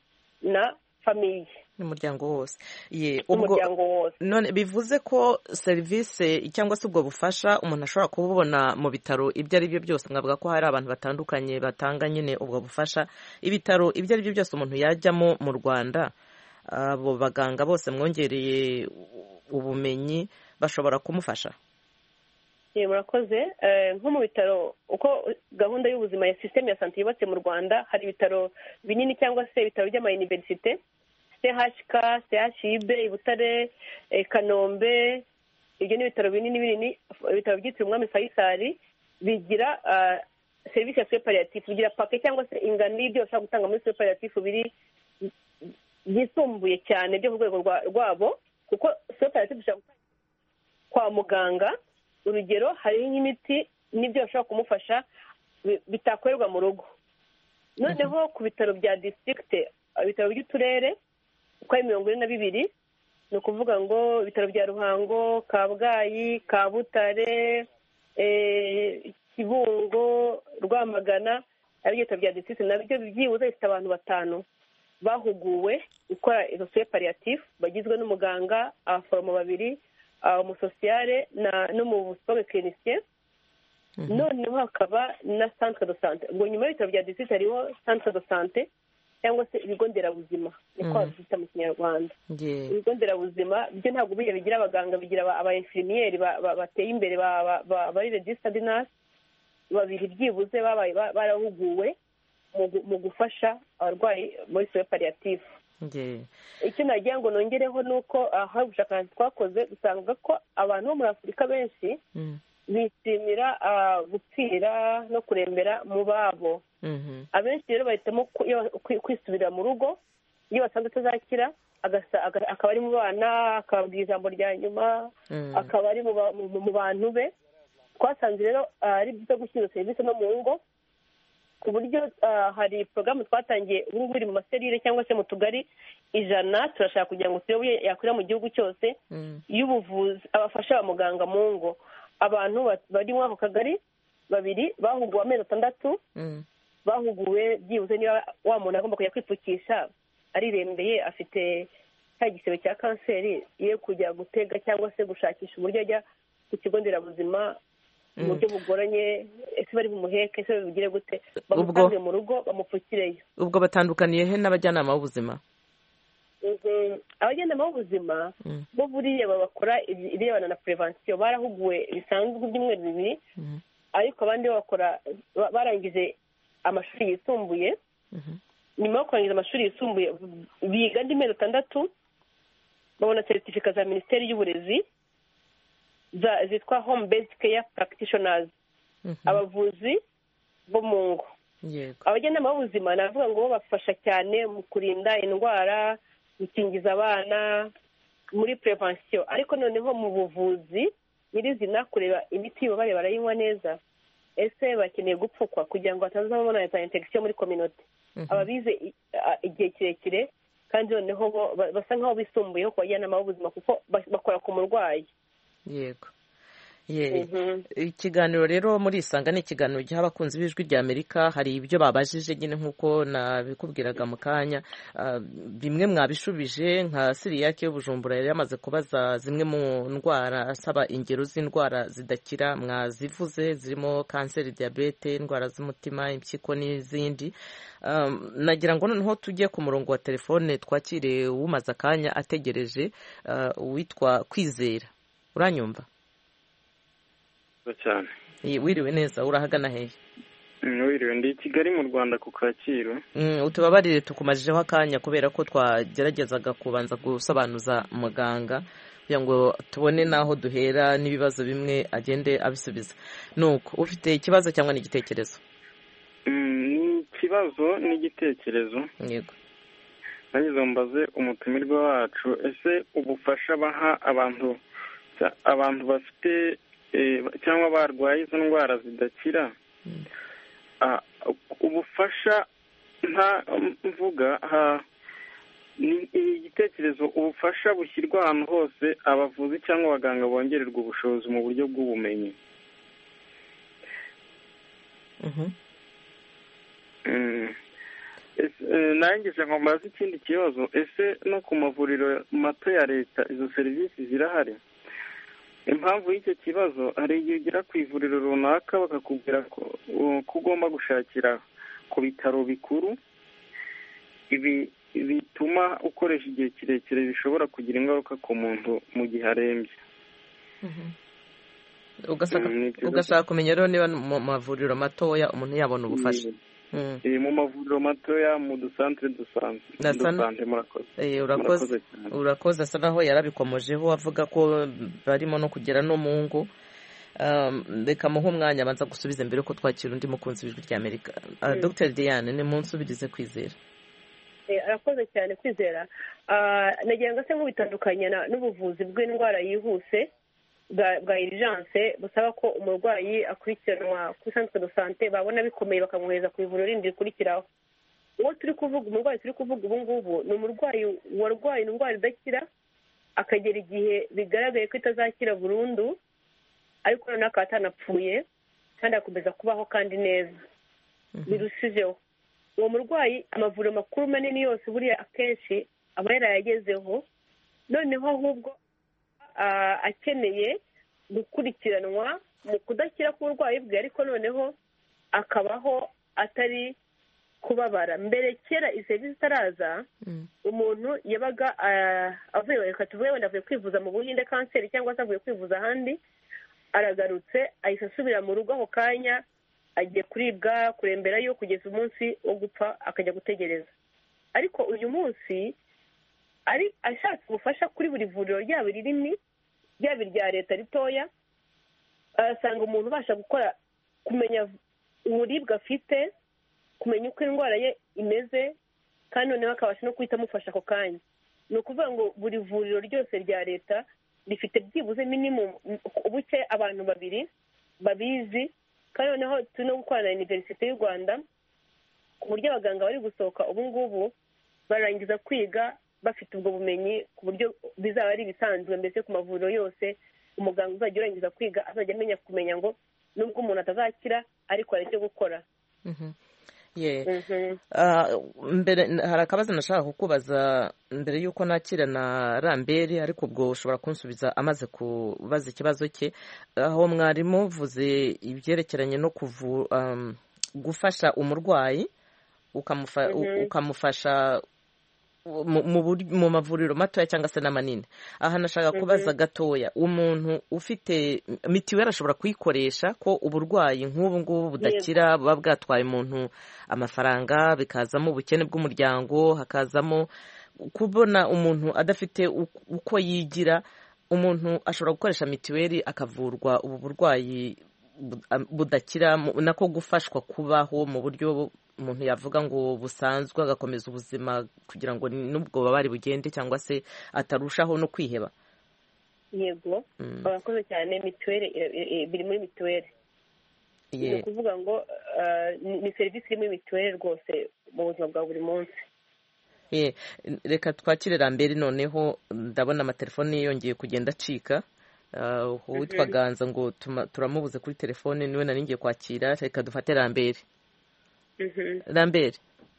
na famiye, n'umuryango wose. umuryango wose. None bivuze ko serivisi cyangwa se ubwo bufasha umuntu ashobora kububona mu bitaro ibyo ari byo byose. Mwavuga ko hari abantu batandukanye batanga nyine ubwo bufasha. Ibitaro ibyo ari byo byose umuntu yajyamo mu Rwanda, abo baganga bose mwongereye ubumenyi bashobora kumufasha? Murakoze. Nko mu bitaro uko gahunda y'ubuzima ya systeme ya santé yubatse mu Rwanda, hari ibitaro binini cyangwa se ibitaro by'amayuniversite, C H K, C H I B, i Butare, Kanombe, ibyo ni ibitaro binini binini. Ibitaro byitiriwe Umwami Faisal bigira serivisi ya soins palliatifs, bigira pake cyangwa se ingano y'ibyo bashaka gutanga muri soins palliatifs biri byisumbuye cyane byo ku rwego rwabo, kuko soins palliatifs bishaka kwa muganga. Urugero, hari nk'imiti n'ibyo bashobora kumufasha bitakorerwa mu rugo. Noneho ku bitaro bya district, ibitaro by'uturere uko ari mirongo ine na bibiri, ni ukuvuga ngo ibitaro bya Ruhango, Kabgayi, Kabutare, Kibungo, Rwamagana, ari ibitaro bya district nabyo byibuze bifite abantu batanu bahuguwe gukora izo soins palliatifs, bagizwe n'umuganga, abaforomo babiri, umusosiyale n'umupsikologe clinicien, noneho hakaba na centre de santé. Ngo nyuma y'ibitaro bya district hariho centre de santé cyangwa se ibigo nderabuzima, niko babyita mu Kinyarwanda. Ibigo nderabuzima byo ntabwo biye bigira abaganga, bigira abainfirmiere bateye imbere, bari registered nurse babiri byibuze babaye barahuguwe mu gufasha abarwayi muri soins palliatifs. Icyo nagira ngo nongereho ni uko aha ubushakashatsi twakoze dusanga ko abantu bo muri Afurika benshi bishimira gupfira no kurembera mu babo. Abenshi rero bahitamo kwisubirira mu rugo iyo basanze atazakira, akaba ari mu bana, akababwira ijambo rya nyuma, akaba ari mu bantu be. Twasanze rero ari byiza gushyira serivisi no mu ngo, ku buryo hari porogaramu twatangiye ubu ngubu iri mu maserire cyangwa se mu tugari ijana, turashaka kugira ngo turebe yakwira mu gihugu cyose, y'ubuvuzi abafasha ba muganga mu ngo. Abantu bari muri ako kagari babiri bahuguwe amezi atandatu, bahuguwe byibuze niba wa muntu agomba kujya kwipfukisha arirembeye, afite cya gisebe cya kanseri, ye kujya gutega cyangwa se gushakisha uburyo ajya ku kigo nderabuzima mu buryo bugoranye, ese bari bumuheke, ese bigire gute, bamusange mu rugo bamupfukireyo. Ubwo batandukaniye he n'abajyanama b'ubuzima? Abajyanama b'ubuzima bo buriya bakora ibirebana na prevention, barahuguwe bisanzwe ibyumweru bibiri, ariko abandi bakora barangije amashuri yisumbuye. Nyuma yo kurangiza amashuri yisumbuye biga andi mezi atandatu, babona certificat za Minisiteri y'Uburezi zitwa home based care practitioners, abavuzi bo mu ngo. Abajyanama b'ubuzima navuga ngo bafasha cyane mu kurinda indwara, gukingiza abana muri prevention, ariko noneho mu buvuzi nyirizina kureba imiti y'ububabare barayinywa neza, ese bakeneye gupfukwa kugira ngo batazabona za infection muri community. Ababize igihe kirekire kandi noneho basa nk'aho bisumbuyeho ku bajyanama b'ubuzima kuko bakora ku murwayi. Yego. Ikiganiro rero muri Isanga ni ikiganiro giha abakunzi b'ijwi rya Amerika. Hari ibyo babajije nyine nk'uko nabikubwiraga mu kanya, bimwe mwabishubije nka Siriyake y'Ubujumbura yari yamaze kubaza zimwe mu ndwara, asaba ingero z'indwara zidakira mwazivuze, zirimo kanseri, diyabete, indwara z'umutima, impyiko n'izindi. Nagira ngo noneho tujye ku murongo wa telefone twakire umaze akanya ategereje, witwa Kwizera. Uranyumva? cyane. Wiriwe neza, urahagana hehe? Wiriwe, ndi Kigali mu Rwanda ku Kacyiru. Utubabarire tukumajijeho akanya kubera ko twageragezaga kubanza gusobanuza muganga kugira ngo tubone naho duhera n'ibibazo bimwe agende abisubiza. Nuko ufite ikibazo cyangwa n'igitekerezo? Ni ikibazo n'igitekerezo. Yego. Nagize mbaze umutumirwa wacu, ese ubufasha baha abantu abantu bafite cyangwa barwaye izo ndwara zidakira, ubufasha nta mvuga ni igitekerezo, ubufasha bushyirwa ahantu hose abavuzi cyangwa abaganga bongererwa ubushobozi mu buryo bw'ubumenyi. Nangize ngo mbaze ikindi kibazo, ese no ku mavuriro mato ya leta izo serivisi zirahari? Impamvu y'icyo kibazo, hari igihe ugera ku ivuriro runaka bakakubwira ko ugomba gushakira ku bitaro bikuru, ibi bituma ukoresha igihe kirekire bishobora kugira ingaruka ku muntu mu gihe arembye. Ugashaka kumenya rero niba mu mavuriro matoya umuntu yabona ubufasha. Mu mavuriro matoya, mu dusantere dusanzwe. Urakoze urakoze asa naho yarabikomojeho avuga ko barimo no kugera no mu ngo. Reka muhe umwanya abanza gusubiza mbere ko twakira undi mukunzi w'ijwi rya Amerika. Dr Diane, ni munsubirize Kwizera. Arakoze cyane Kwizera. Nagira ngo se nk'ubitandukanya n'ubuvuzi bw'indwara yihuse bwa urgence busaba ko umurwayi akurikiranwa ku centre de santé, babona bikomeye bakamwohereza ku ivuriro rindi rikurikiraho. Uwo turi kuvuga umurwayi turi kuvuga ubu ngubu ni umurwayi warwaye indwara idakira akagera igihe bigaragaye ko itazakira burundu, ariko noneho akaba atanapfuye kandi akomeza kubaho kandi neza birushijeho. Uwo murwayi amavuriro makuru manini yose buriya akenshi aba yarayagezeho, noneho ahubwo akeneye gukurikiranwa mu kudakira k'uburwayi bwe, ariko noneho akabaho atari kubabara. Mbere kera iyi serivisi itaraza, umuntu yabaga avuye, reka tuvuge wenda avuye kwivuza mu Buhinde kanseri cyangwa se avuye kwivuza ahandi, aragarutse ahise asubira mu rugo ako kanya, agiye kuribwa kuremberayo kugeza umunsi wo gupfa akajya gutegereza. Ariko uyu munsi ari ashatse ubufasha kuri buri vuriro ryaba rinini ryaba irya leta ritoya, arasanga umuntu ubasha gukora, kumenya uburibwe afite, kumenya uko indwara ye imeze, kandi noneho akabasha no guhita amufasha ako kanya. Ni ukuvuga ngo buri vuriro ryose rya leta rifite byibuze minimum ubuke abantu babiri babizi, kandi noneho turi no gukorana na Universite y'u Rwanda ku buryo abaganga bari gusohoka ubu ngubu barangiza kwiga bafite ubwo bumenyi ku buryo bizaba ari ibisanzwe. Mbese ku mavuriro yose umuganga uzajya urangiza kwiga azajya amenya kumenya ngo nubwo umuntu atazakira ariko hari icyo gukora. Mbere hari akabazo nashaka kukubaza mbere y'uko nakira na Rambere, ariko ubwo ushobora kunsubiza amaze kubaza ikibazo cye. Aho mwari muvuze ibyerekeranye no gufasha umurwayi ukamufasha mu mavuriro matoya cyangwa se n'amanini. Aha nashaka kubaza gatoya, umuntu ufite mitiweli ashobora kuyikoresha ko uburwayi nk'ubu ngubu budakira buba bwatwaye umuntu amafaranga, bikazamo ubukene bw'umuryango, hakazamo kubona umuntu adafite uko yigira, umuntu ashobora gukoresha mitiweli akavurwa ubu burwayi budakira, nako gufashwa kubaho mu buryo umuntu yavuga ngo busanzwe agakomeza ubuzima kugira ngo n'ubwo babari bugende cyangwa se atarushaho no kwiheba. Yego barakoze cyane. Mituweli biri muri mituweli, ni ukuvuga ngo ni serivisi iri muri mituweli rwose mu buzima bwa buri munsi. Reka twakire Rambere noneho, ndabona amatelefone yongeye kugenda acika. Uwitwa Ganza ngo turamubuze kuri telefone, niwe nari ngiye kwakira. Reka dufate Rambere. Rambere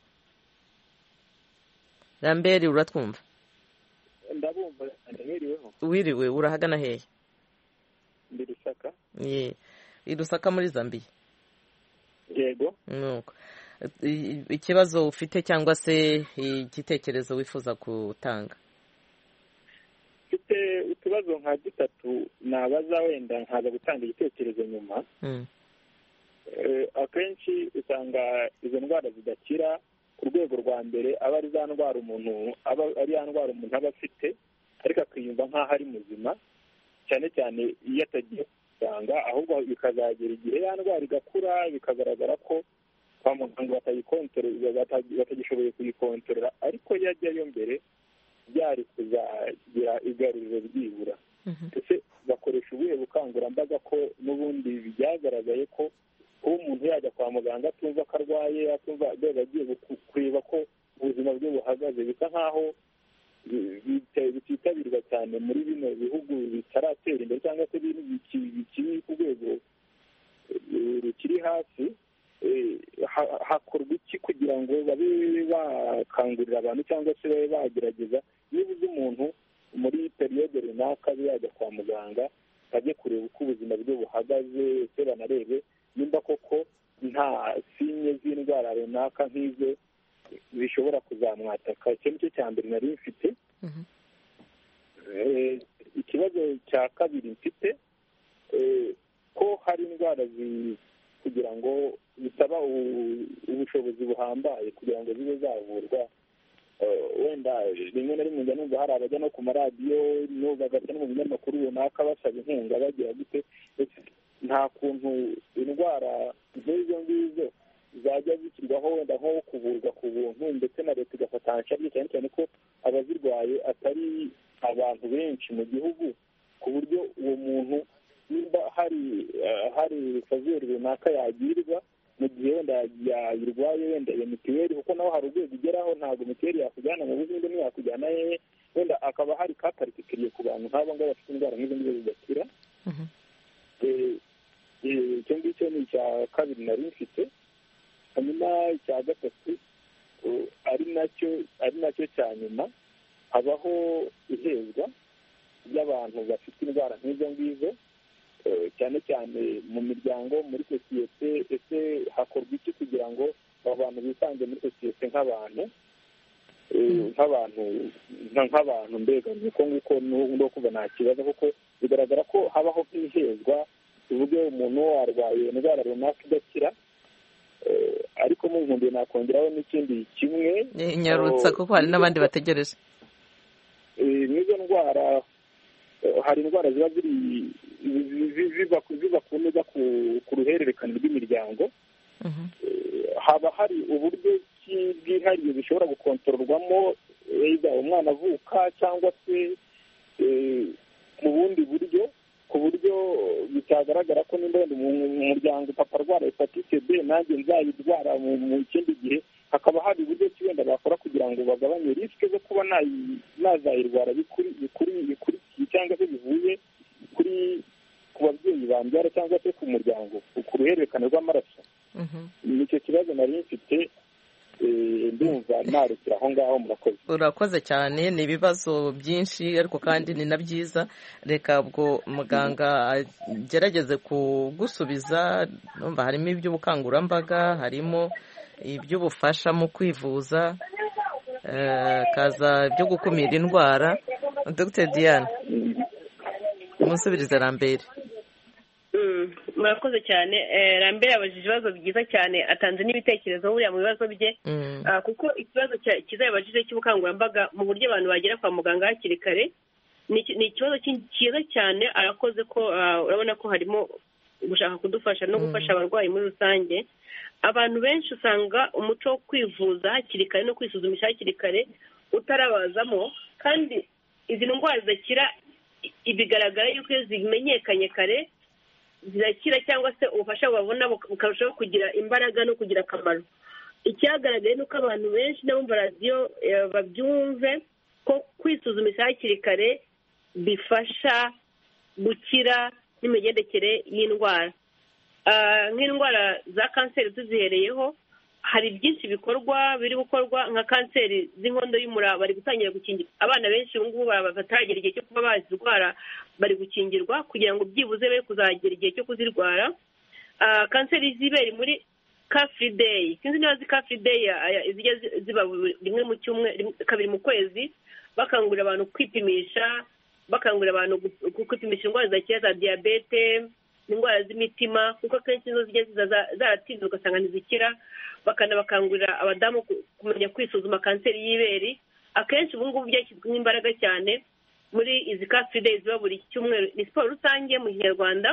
Rambere uratwumva? Ndabumva. Wiriweho? Wiriwe, urahagana hehe? Ndi Lusaka. Ye, i Lusaka muri Zambia. Yego. Nuko ikibazo ufite cyangwa se igitekerezo wifuza gutanga? Mfite utubazo nka dutatu nabaza, wenda nkaza gutanga igitekerezo nyuma. Akenshi usanga izo ndwara zidakira ku rwego rwa mbere aba ari za ndwara umuntu aba ari ya ndwara umuntu aba afite ariko akiyumva nk'aho ari muzima, cyane cyane iyo atagiye kuganga, ahubwo bikazagera igihe ya ndwara igakura bikagaragara ko kwa muganga batagishoboye kuyikontorora, ariko yajyayo mbere byari kuzagira igaruriro byibura. Ndetse bakoresha ubuhe bukangurambaga ko n'ubundi byagaragaye ko kuba umuntu yajya kwa muganga atumva ko arwaye, atumva agiye kureba ko ubuzima bwe buhagaze, bisa nk'aho bititabirwa cyane muri bino bihugu bitaratera imbere cyangwa se bikiri ku rwego rukiri hasi. Hakorwa iki kugira ngo babe bakangurira abantu cyangwa se babe bagerageza, niba uzi umuntu muri periyode runaka abe yajya kwa muganga ajye kureba uko ubuzima bwe buhagaze, ese banarebe nimba koko nta sinye z'indwara runaka nk'izo bishobora kuzamwataka. icyo ni cyo cya mbere nari mfite. Ikibazo cya kabiri mfite, ko hari indwara kugira ngo bisaba ubushobozi buhambaye kugira ngo zibe zavurwa. Wenda rimwe na rimwe njya numva hari abajya no ku maradiyo bagajya no mu binyamakuru runaka basaba inkunga bagira gute. Nta kuntu indwara nk'izo ngizo zajya zishyirwaho wenda nko kuvurwa ku buntu, ndetse na leta igafata nshabye, cyane cyane ko abazirwaye atari abantu benshi mu gihugu, ku buryo uwo muntu niba hari hari fazeri runaka yagirwa mu gihe wenda yayirwaye wenda iyo mituweli, kuko naho hari urwego igeraho ntabwo mituweli yakujyana mu buzima ntiyakujyana hehe, wenda akaba hari kaparikikiriye ku bantu nk'abo ngabo bafite indwara nk'izo ngizo zidakira. Icyo ngicyo ni icya kabiri nari mfite. Hanyuma icya gatatu ari nacyo ari nacyo cya nyuma, habaho ihezwa ry'abantu bafite indwara nk'izo ngizo, cyane cyane mu miryango, muri sosiyete. Ese hakorwa iki kugira ngo abantu bisange muri sosiyete nk'abantu nk'abantu nk'abantu mbega nuko nguko no kuva nta kibazo, kuko bigaragara ko habaho nk'ihezwa, tuvuge umuntu warwaye indwara runaka idakira, ariko mu nkumbi nakongeraho n'ikindi kimwe. Nyarutsa kuko hari n'abandi bategereje. N'izo ndwara hari indwara ziba ziri ziva ku neza ku ruhererekane rw'imiryango. Haba hari uburyo bwihariye bishobora gukontororwamo, umwana avuka cyangwa se mu bundi buryo, ku buryo bitagaragara ko nimba wenda mu muryango papa arwara hepatite B nanjye nzayirwara mu kindi gihe, hakaba hari uburyo ki wenda bakora kugira ngo bagabanye risike zo kuba nazayirwara bikurikiye cyangwa se bivuye kuri ku babyeyi bambyara cyangwa se ku muryango, ku ruhererekane rw'amaraso. Nicyo kibazo nari mfite, ndumva narukira aho ngaho. Murakoze. Urakoze cyane. Ni ibibazo byinshi ariko kandi ni na byiza. Reka ubwo muganga agerageze kugusubiza. Numva harimo iby'ubukangurambaga, harimo iby'ubufasha mu kwivuza, kaza byo gukumira indwara. Dr Diane, umusubiriza Rambere. Murakoze cyane. Rambere abajije ibibazo byiza cyane, atanze n'ibitekerezo buriya mu bibazo bye, kuko ikibazo cyiza yabajije cy'ubukangurambaga mu buryo abantu bagera kwa muganga hakiri kare ni ikibazo cyiza cyane. Arakoze ko urabona ko harimo gushaka kudufasha no gufasha abarwayi muri rusange. Abantu benshi usanga umuco wo kwivuza hakiri kare no kwisuzumisha hakiri kare utarabazamo, kandi izi ndwara zidakira bigaragara yuko iyo zimenyekanye kare zirakira, cyangwa se ubufasha babona bukarushaho kugira imbaraga no kugira akamaro. Icyagaragaye ni uko abantu benshi n'abumva radiyo babyumve ko kwisuzumisha hakiri kare bifasha gukira n'imigendekere y'indwara. Nk'indwara za kanseri tuzihereyeho, hari byinshi bikorwa biri gukorwa, nka kanseri z'inkondo y'umura bari gutangira gukingira abana benshi. Ubu ngubu bataragera igihe cyo kuba bazirwara, bari gukingirwa kugira ngo byibuze be kuzagera igihe cyo kuzirwara. Kanseri z'ibere muri ka free day, sinzi niba zi ka free day zijya ziba rimwe mu cyumweru, kabiri mu kwezi, bakangurira abantu kwipimisha, bakangurira abantu kwipimisha indwara zidakira za diyabete, indwara z'imitima, kuko akenshi nizo zijya zaratinze ugasanga ntizikira. Bakanabakangurira abadamu kumenya kwisuzuma kanseri y'ibere. Akenshi ubu ngubu byashyizweho imbaraga cyane muri izi ka free day ziba buri cyumweru. Ni siporo rusange mu Kinyarwanda,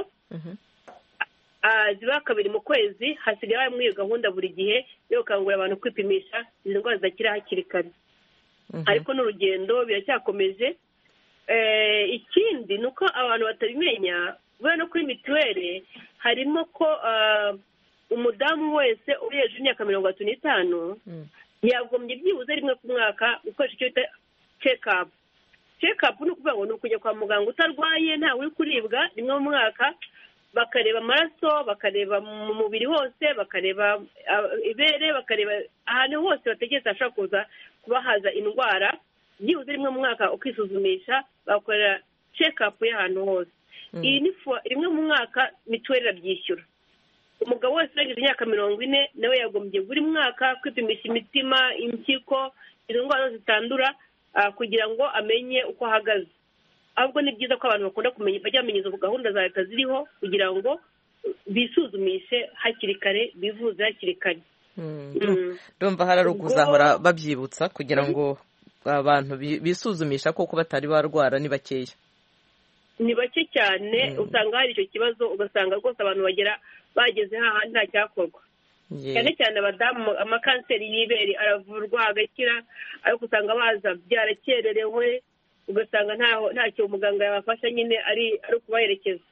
ziba kabiri mu kwezi. Hasigaye muri iyo gahunda buri gihe yo gukangurira abantu kwipimisha izi ndwara zidakira hakiri kare. Ariko n'urugendo biracyakomeje. Ikindi ni uko abantu batabimenya, kubera no kuri mituweli harimo ko umudamu wese uri hejuru y'imyaka mirongo itatu n'itanu yagombye byibuze rimwe ku mwaka gukoresha icyo bita cekapu. Cekapu ni ukuvuga ngo ni ukujya kwa muganga utarwaye, ntawe uri kuribwa, rimwe mu mwaka bakareba amaraso, bakareba mu mubiri hose, bakareba ibere, bakareba ahantu hose bategereza hashobora kuza kuba haza indwara. Byibuze rimwe mu mwaka ukisuzumisha, bakorera cekapu y'ahantu hose. Iyi ni rimwe mu mwaka mituweli irabyishyura. Umugabo wese urengeje imyaka mirongo ine nawe yagombye buri mwaka kwipimisha imitima, impyiko, izo ndwara zitandura, kugira ngo amenye uko ahagaze. Ahubwo ni byiza ko abantu bakunda kumenya, bajya bamenya izo gahunda za leta ziriho kugira ngo bisuzumishe hakiri kare, bivuze hakiri kare. Ndumva hari ukuzahora babyibutsa kugira ngo abantu bisuzumisha koko batari barwara ni bakeya. Ni bake cyane, usanga hari icyo kibazo, ugasanga rwose abantu bagera bageze hahandi nta cyakorwa. Cyane cyane abadamu, amakanseri y'ibere aravurwa agakira, ariko usanga baza byarakererewe, ugasanga ntacyo umuganga yabafasha, nyine ari ukubaherekeza.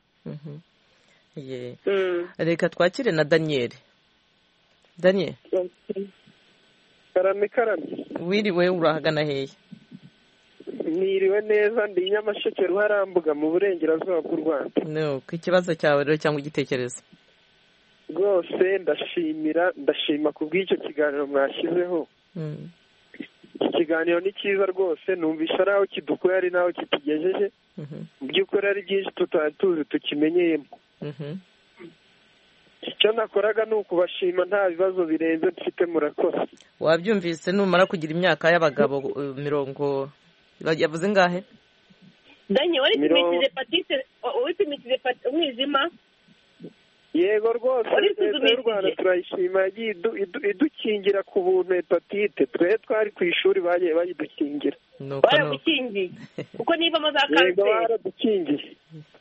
Reka twakire na Daniel. Daniel, karame karame. Wiriwe, urahagana hehe? Niriwe neza, ndi Nyamasheke Ruharambuga mu burengerazuba bw'u Rwanda. No, ku kibazo cyawe rero cyangwa igitekerezo? Rwose ndashimira ndashima ku bw'icyo kiganiro mwashyizeho. Iki kiganiro ni cyiza rwose, numvisha ari aho kidukuye ari n'aho kitugejeje. Mu by'ukuri ari byinshi tutari tuzi tukimenyeyemo. Icyo nakoraga ni ukubashima, nta bibazo birenze mfite, murakoze. Wabyumvise, numara kugira imyaka y'abagabo mirongo yavuze ngahe? Daniel, wari pimishije hepatite, wari pimishije umwijima? Yego rwose, leta y'u Rwanda turayishima, yagiye idukingira ku buntu hepatite. Twe twari ku ishuri bagiye bayidukingira. Baragukingiye kuko niba amaze akanseri. Yego, baradukingiye.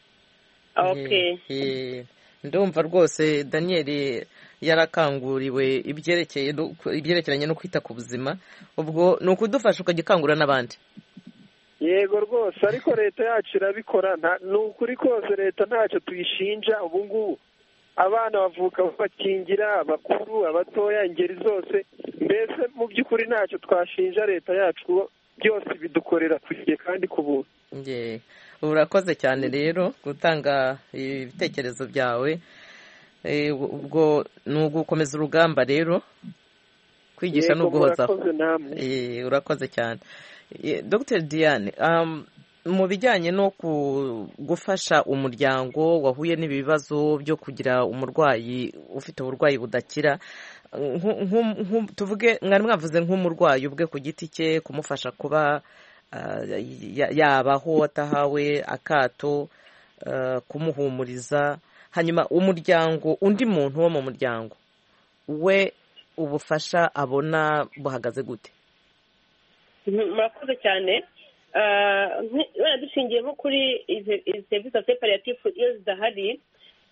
Okay. Ndumva rwose Daniel yarakanguriwe ibyerekeye ibyerekeranye no kwita ku buzima. Ubwo ni ukudufasha ukagikangura n'abandi. Yego rwose, ariko leta yacu irabikora. Ni ukuri kose leta ntacyo tuyishinja. Ubu ngubu abana bavuka bakingira, abakuru, abatoya, ingeri zose. Mbese mu by'ukuri ntacyo twashinja leta yacu, byose bidukorera ku gihe kandi ku buntu. Urakoze cyane rero gutanga ibitekerezo byawe. Ubwo ni ugukomeza urugamba rero, kwigisha no guhozaho. Urakoze cyane. Doctor Diane, mu bijyanye no gufasha umuryango wahuye n'ibibazo byo kugira umurwayi ufite uburwayi budakira, tuvuge mwari mwavuze nk'umurwayi ubwe ku giti cye, kumufasha kuba yabaho atahawe akato, kumuhumuriza, hanyuma umuryango, undi muntu wo mu muryango we ubufasha abona buhagaze gute? Murakoze cyane. dushingiye nko kuri izi serivisi za palliative iyo zidahari,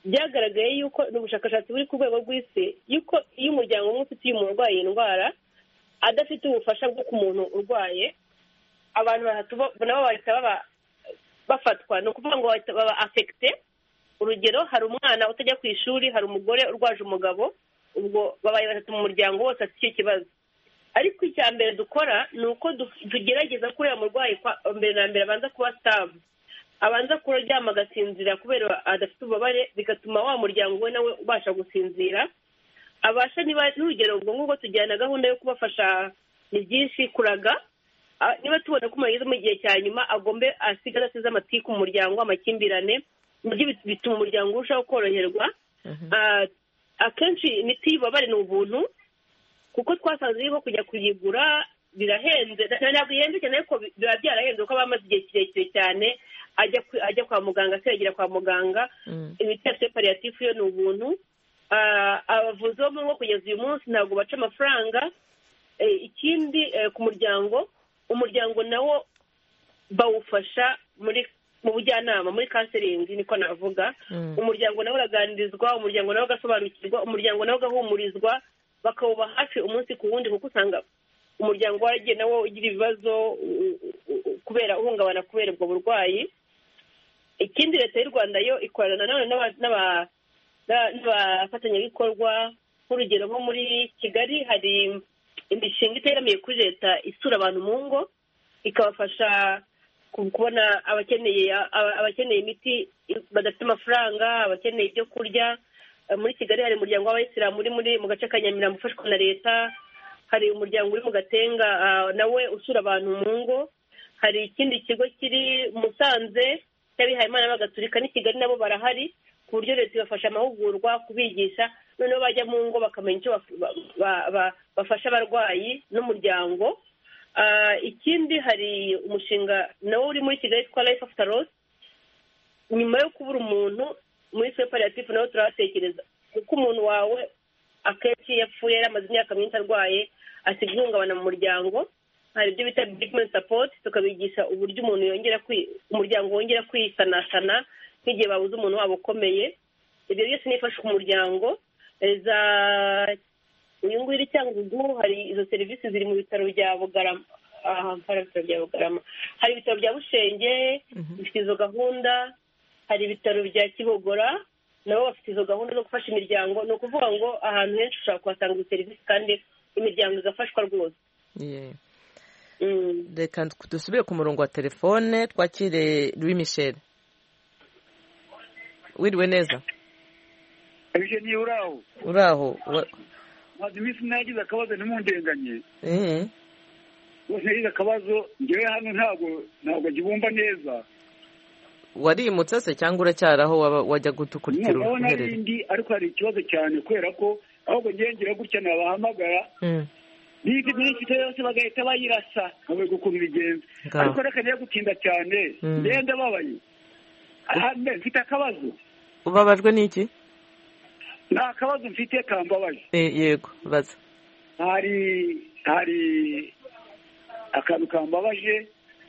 byagaragaye yuko ni ubushakashatsi buri ku rwego rw'isi yuko iyo umuryango umwe ufite uyu muntu urwaye iyi ndwara adafite ubufasha bwo ku muntu urwaye, abantu batatu nabo bahita baba bafatwa, ni ukuvuga ngo baba afekite. Urugero, hari umwana utajya ku ishuri, hari umugore urwaje umugabo, ubwo babaye batatu mu muryango wose afite icyo kibazo. Ariko icya mbere dukora ni uko tugerageza kureba umurwayi mbere na mbere abanza kuba sitabu, abanza kuryama agasinzira kubera adafite ububabare, bigatuma wa muryango we nawe ubasha gusinzira. Abasha niba n'urugero ubwo ngubwo tujyana gahunda yo kubafasha ni byinshi kuraga, niba tubona ko umuntu ageze mu gihe cya nyuma agombe asiga adasize amatiku mu muryango, amakimbirane, nibyo bituma umuryango urushaho koroherwa. Akenshi imiti y'ububabare ni ubuntu, kuko twasanze yuko kujya kuyigura birahenze, ntabwo ihenze cyane ariko biba byarahenze kuko aba amaze igihe kirekire cyane ajya kwa muganga, se yagira kwa muganga. Imiti ya palliative yo ni ubuntu. Abavuzi bo mu ngo kugeza uyu munsi ntabwo baca amafaranga. Ikindi ku muryango, umuryango nawo bawufasha muri mu bujyanama, muri kanseringi niko navuga. Umuryango nawe uraganirizwa, umuryango nawe ugasobanukirwa, umuryango nawe ugahumurizwa, bakawuba hafi umunsi ku wundi, kuko usanga umuryango waragiye nawo ugira ibibazo kubera uhungabana kubera ubwo burwayi. Ikindi leta y'u Rwanda yo ikorana nanone n'abafatanyabikorwa. Nk'urugero, nko muri Kigali hari imishinga iteramiye kuri leta isura abantu mu ngo, ikabafasha kubona abakeneye abakeneye imiti badafite amafaranga, abakeneye ibyo kurya. Muri Kigali hari umuryango w'abayisilamu uri muri mu gace ka Nyamirambo ufashwa na leta. Hari umuryango uri mu Gatenga nawe usura abantu mu ngo. Hari ikindi kigo kiri Musanze cy'abihayimana b'Abagatulika n'i Kigali, nabo barahari, ku buryo leta ibafasha amahugurwa, kubigisha, noneho bajya mu ngo bakamenya icyo bafasha abarwayi n'umuryango. Ikindi hari umushinga nawo uri muri Kigali witwa Life After Loss. Nyuma yo kubura umuntu muri soin palliative nawe turahatekereza, kuko umuntu wawe akenshi yapfuye yari amaze imyaka myinshi arwaye, asiga ihungabana mu muryango. Hari ibyo bita development support, tukabigisha uburyo umuntu yongera umuryango wongera kwisanasana nk'igihe babuze umuntu wabo ukomeye. Ibyo byose nifasha umuryango. Za uyu nguyu Cyangugu hari izo serivisi ziri mu bitaro bya Bugarama. Aha hari ibitaro bya Bugarama, hari ibitaro bya Bushenge bifite izo gahunda, hari ibitaro bya Kibogora nabo bafite izo gahunda zo gufasha imiryango. Ni ukuvuga ngo ahantu henshi ushobora kuhasanga izo serivisi kandi imiryango igafashwa rwose. Reka dusubire ku murongo wa telefone twakire Louis Michel. Wiriwe neza? Eugenie, uraho? Uraho. Maze iminsi nagize akabazo ntimundenganye. Eh. Bose nagize akabazo, ngewe hano ntabwo ntabwo gibumva neza. Warimutse se cyangwa uracyaraho wajya gutukurikira uherere? N'indi ariko hari ikibazo cyane kubera ko ahubwo ngengira gutya nabahamagara. Mm. Niki niki yose bagahita bayirasa nkawe gukunda bigenze. Ariko reka niyo gutinda cyane. Ngenda babaye. Ahande mfite akabazo. Ubabajwe n'iki? Nta kabazo mfite kambabaje. Eh, yego baza. Hari hari akantu kambabaje.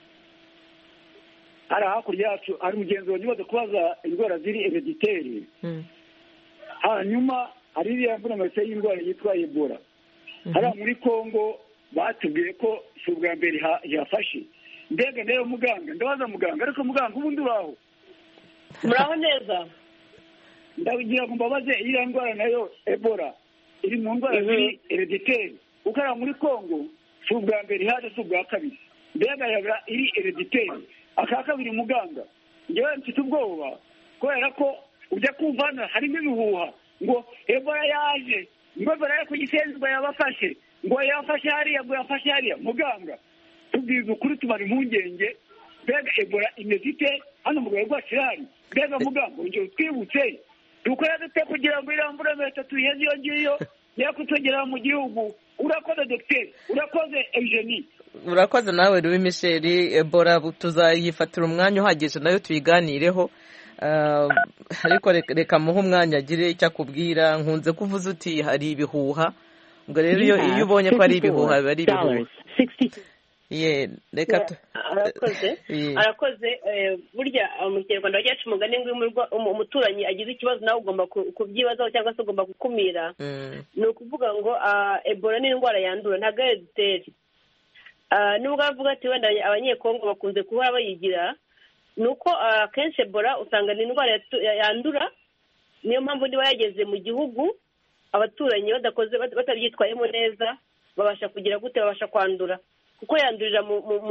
Hari hakurya yacu hari umugenzi wanyuze kubaza indwara ziri hereditaire. Mm. Hanyuma hari iriya mvura mbese y'indwara yitwa Ebola. Mm -hmm. Hari muri Kongo batubwiye ko si ubwa mbere yafashe. Mbega nayo muganga, ndabaza muganga, ariko muganga ubundi uraho? Muraho neza. Ndagira ngo mbabaze iriya ndwara nayo Ebola iri mu ndwara ziri hereditaire. Ukara muri Kongo si ubwa mbere haje, si ubwa kabiri. Mbega yabra iri hereditaire. Aka kabiri muganga, ngewe mfite ubwoba kubera ko ujya kumvana harimo ibihuha ngo Ebola yaje, ngo Ebola yo kugisenzwa yabafashe, ngo yafashe hariya, ngo yafashe hariya. Muganga tubwiza ukuri, tumara impungenge. Mbega Ebola imeze ite hano mu Rwanda rwacu? Mbega muganga ongera twibutse dukora dute kugira ngo irambura leta tuyiheze iyo ngiyo yakutugera mu gihugu. Urakoze dogiteri, urakoze Eugenie. Urakoze nawe Louis Michel. Ebola tuzayifatira umwanya uhagije nayo tuyiganireho, ariko reka muhe umwanya agire icyo akubwira. Nkunze kuvuza uti hari ibihuha, ubwo rero iyo ubonye ko ari ibihuha biba ari ibihuha. ye reka arakoze arakoze burya mu kinyarwanda bajya baca umugani ngo umuturanyi agize ikibazo nawe ugomba kubyibazaho cyangwa se ugomba gukumira. Ni ukuvuga ngo ebola ni indwara yandura ntabwo ari herediteri. Nubwo bavuga ati wenda abanyekongo bakunze kuba bayigira, ni uko akenshi ebola usanga ni indwara yandura. Niyo mpamvu niba yageze mu gihugu abaturanyi badakoze batabyitwayemo neza babasha kugira gute babasha kwandura, kuko yandurira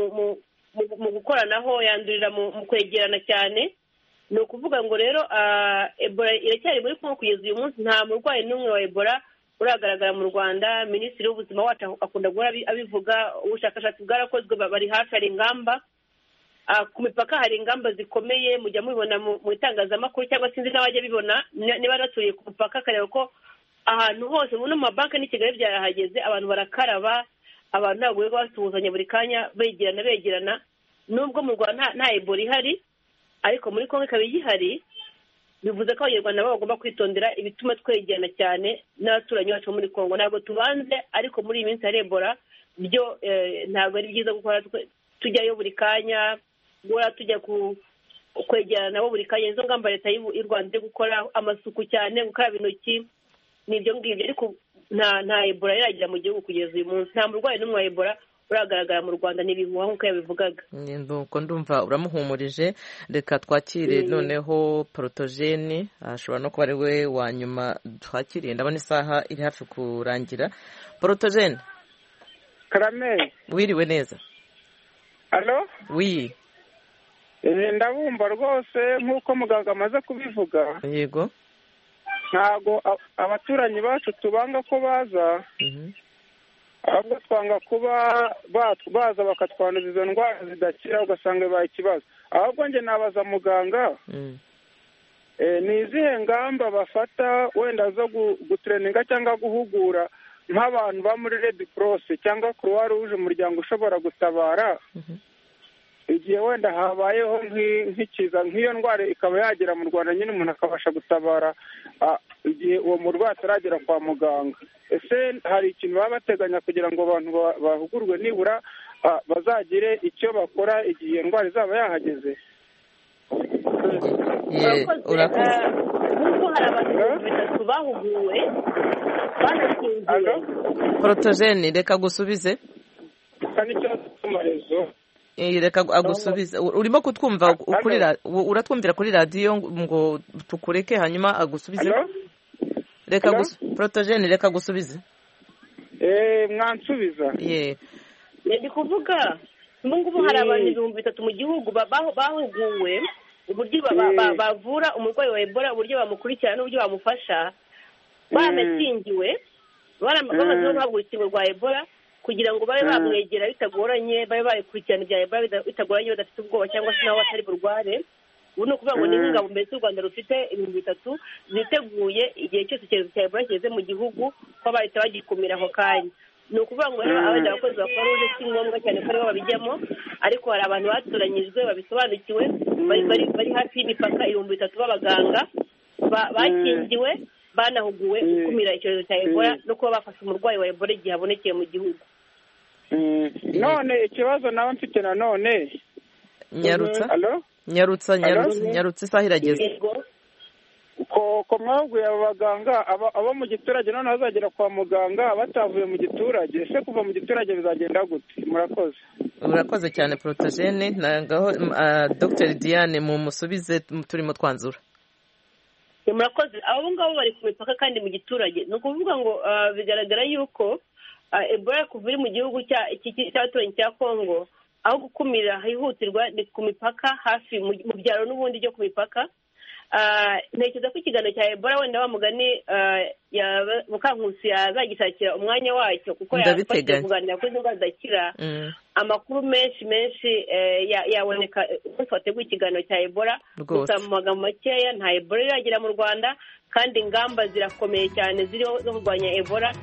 mu gukoranaho, yandurira mu kwegerana cyane. Ni ukuvuga ngo rero ebola iracyari muri Kongo kugeza uyu munsi, nta murwayi n'umwe wa ebola uragaragara mu Rwanda. Minisitiri w'ubuzima wacu akunda guhora abivuga, ubushakashatsi bwarakozwe, bari hafi, hari ingamba ku mipaka, hari ingamba zikomeye mujya mubibona mu itangazamakuru cyangwa sinzi n'abajya bibona niba naturiye ku mupaka akareba ko ahantu hose no mu mabanki n'i Kigali byarahageze, abantu barakaraba, abantu ntabwo biga basuhuzanya buri kanya begerana begerana. Nubwo mu Rwanda nta ebola ihari ariko muri Kongo ikaba igihari, bivuze ko abanyarwanda babo bagomba kwitondera ibituma twegerana cyane n'abaturanyi bacu muri Kongo. Ntabwo tubanze, ariko muri iyi minsi hari ebola byo ntabwo ari byiza gukora tujyayo buri kanya, guhora tujya kwegerana nabo buri kanya. Izo ngamba leta y'u Rwanda iri gukora amasuku cyane, gukaraba intoki n'ibyo ngibyo, ariko nta nta ebola iragira mu gihugu kugeza uyu munsi. Nta murwayi n'umwe wa ebola uragaragara mu Rwanda, n'ibihuha nk'uko yabivugaga. Nuko ndumva uramuhumurije. Reka twakire noneho Porotogene, ashobora no kuba ari we wa nyuma twakiriye, ndabona isaha iri hafi kurangira. Porotogene Karame, wiriwe neza? Alo? Oui. Ndabumva rwose nk'uko muganga amaze kubivuga. Yego. Ntabwo abaturanyi bacu tubanga ko baza, ahubwo twanga kuba baza bakatwanduza izo ndwara zidakira ugasanga bibaye ikibazo. Ahubwo njye nabaza muganga, ni izihe ngamba bafata wenda zo gutreninga cyangwa guhugura nk'abantu ba muri Red Cross cyangwa Croix Rouge, umuryango ushobora gutabara igihe wenda habayeho nk'ikiza nk'iyo ndwara ikaba yagera mu Rwanda, nyine umuntu akabasha gutabara igihe uwo murwayi ataragera kwa muganga. Ese hari ikintu baba bateganya kugira ngo abantu bahugurwe nibura bazagire icyo bakora igihe iyo ndwara izaba yahageze? urakoze. Nk'uko hari abantu batatu bahuguwe banakingiwe. Porotogene reka gusubize. Reka agusubize. Urimo kutwumva kuri uratwumvira kuri radiyo ngo tukureke hanyuma agusubize? Reka Porotogene reka gusubize. Eh mwansubiza? Yeah. Ndi kuvuga ngubu hari abantu ibihumbi bitatu mu gihugu bahuguwe uburyo bavura umurwayi wa Ebola, uburyo bamukurikirana n'uburyo bamufasha. Banakingiwe, baramaze guhabwa urukingo rwa Ebola kugira ngo babe bamwegera bitagoranye, babe bakurikirana ibya Ebola bitagoranye, badafite ubwoba cyangwa se nawe atari burware. Ubu ni ukuvuga ngo ni nk'ingabo mbese u Rwanda rufite ibihumbi bitatu ziteguye igihe cyose icyorezo cya Ebola kigeze mu gihugu ko bahita bagikumira ako kanya. Ni ukuvuga ngo rero abandi bakozi bakora uje si ngombwa cyane ko aribo babijyamo, ariko hari abantu batoranyijwe babisobanukiwe bari hafi y'imipaka ibihumbi bitatu b'abaganga bakingiwe, banahuguwe gukumira icyorezo cya Ebola no kuba bafasha umurwayi wa Ebola igihe abonekeye mu gihugu. None ikibazo nawe mfite nanone. Nyarutsa nyarutsa nyarutsa nyarutsa isaha irageze. ko mwahuguye abo baganga abo mu giturage none bazagera kwa muganga batavuye mu giturage, ese kuva mu giturage bizagenda gute? Murakoze. Urakoze cyane Porotogene. Nangaho Dr Diane mu musubize turimo twanzura. Murakoze. Abo ngabo bari ku mipaka kandi mu giturage. Ni ukuvuga ngo bigaragara yuko Ebola kuva iri mu gihugu cy'abaturanyi cya Kongo, aho gukumira hihutirwa ni ku mipaka hafi mu byaro n'ubundi byo ku mipaka. Ntekereza ko ikiganiro cya Ebola wenda wa mugani Mukankusi yazagishakira umwanya wacyo, kuko yafashe kuganira kuri izo ndwara zidakira. Amakuru menshi menshi yaboneka umunsi wateguye ikiganiro cya Ebola, gusa mu magambo makeya nta Ebola iragera mu Rwanda kandi ingamba zirakomeye cyane ziriho zo kurwanya Ebola.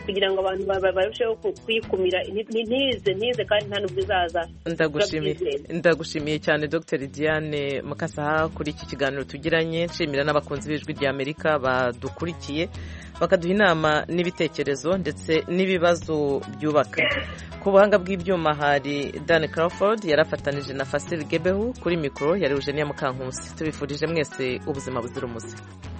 kugira ngo abantu barusheho kuyikumira ntize ntize kandi nta n'ubwo izaza. Ndagushimiye cyane Dr Diane Mukasaha kuri iki kiganiro tugiranye, nshimira n'abakunzi b'Ijwi ry'Amerika badukurikiye bakaduha inama n'ibitekerezo ndetse n'ibibazo byubaka. Ku buhanga bw'ibyuma hari Dan Crawford yarafatanije na Fasil Gebehu, kuri mikoro yari Eugenia Mukankusi. Tubifurije mwese ubuzima buzira umuze.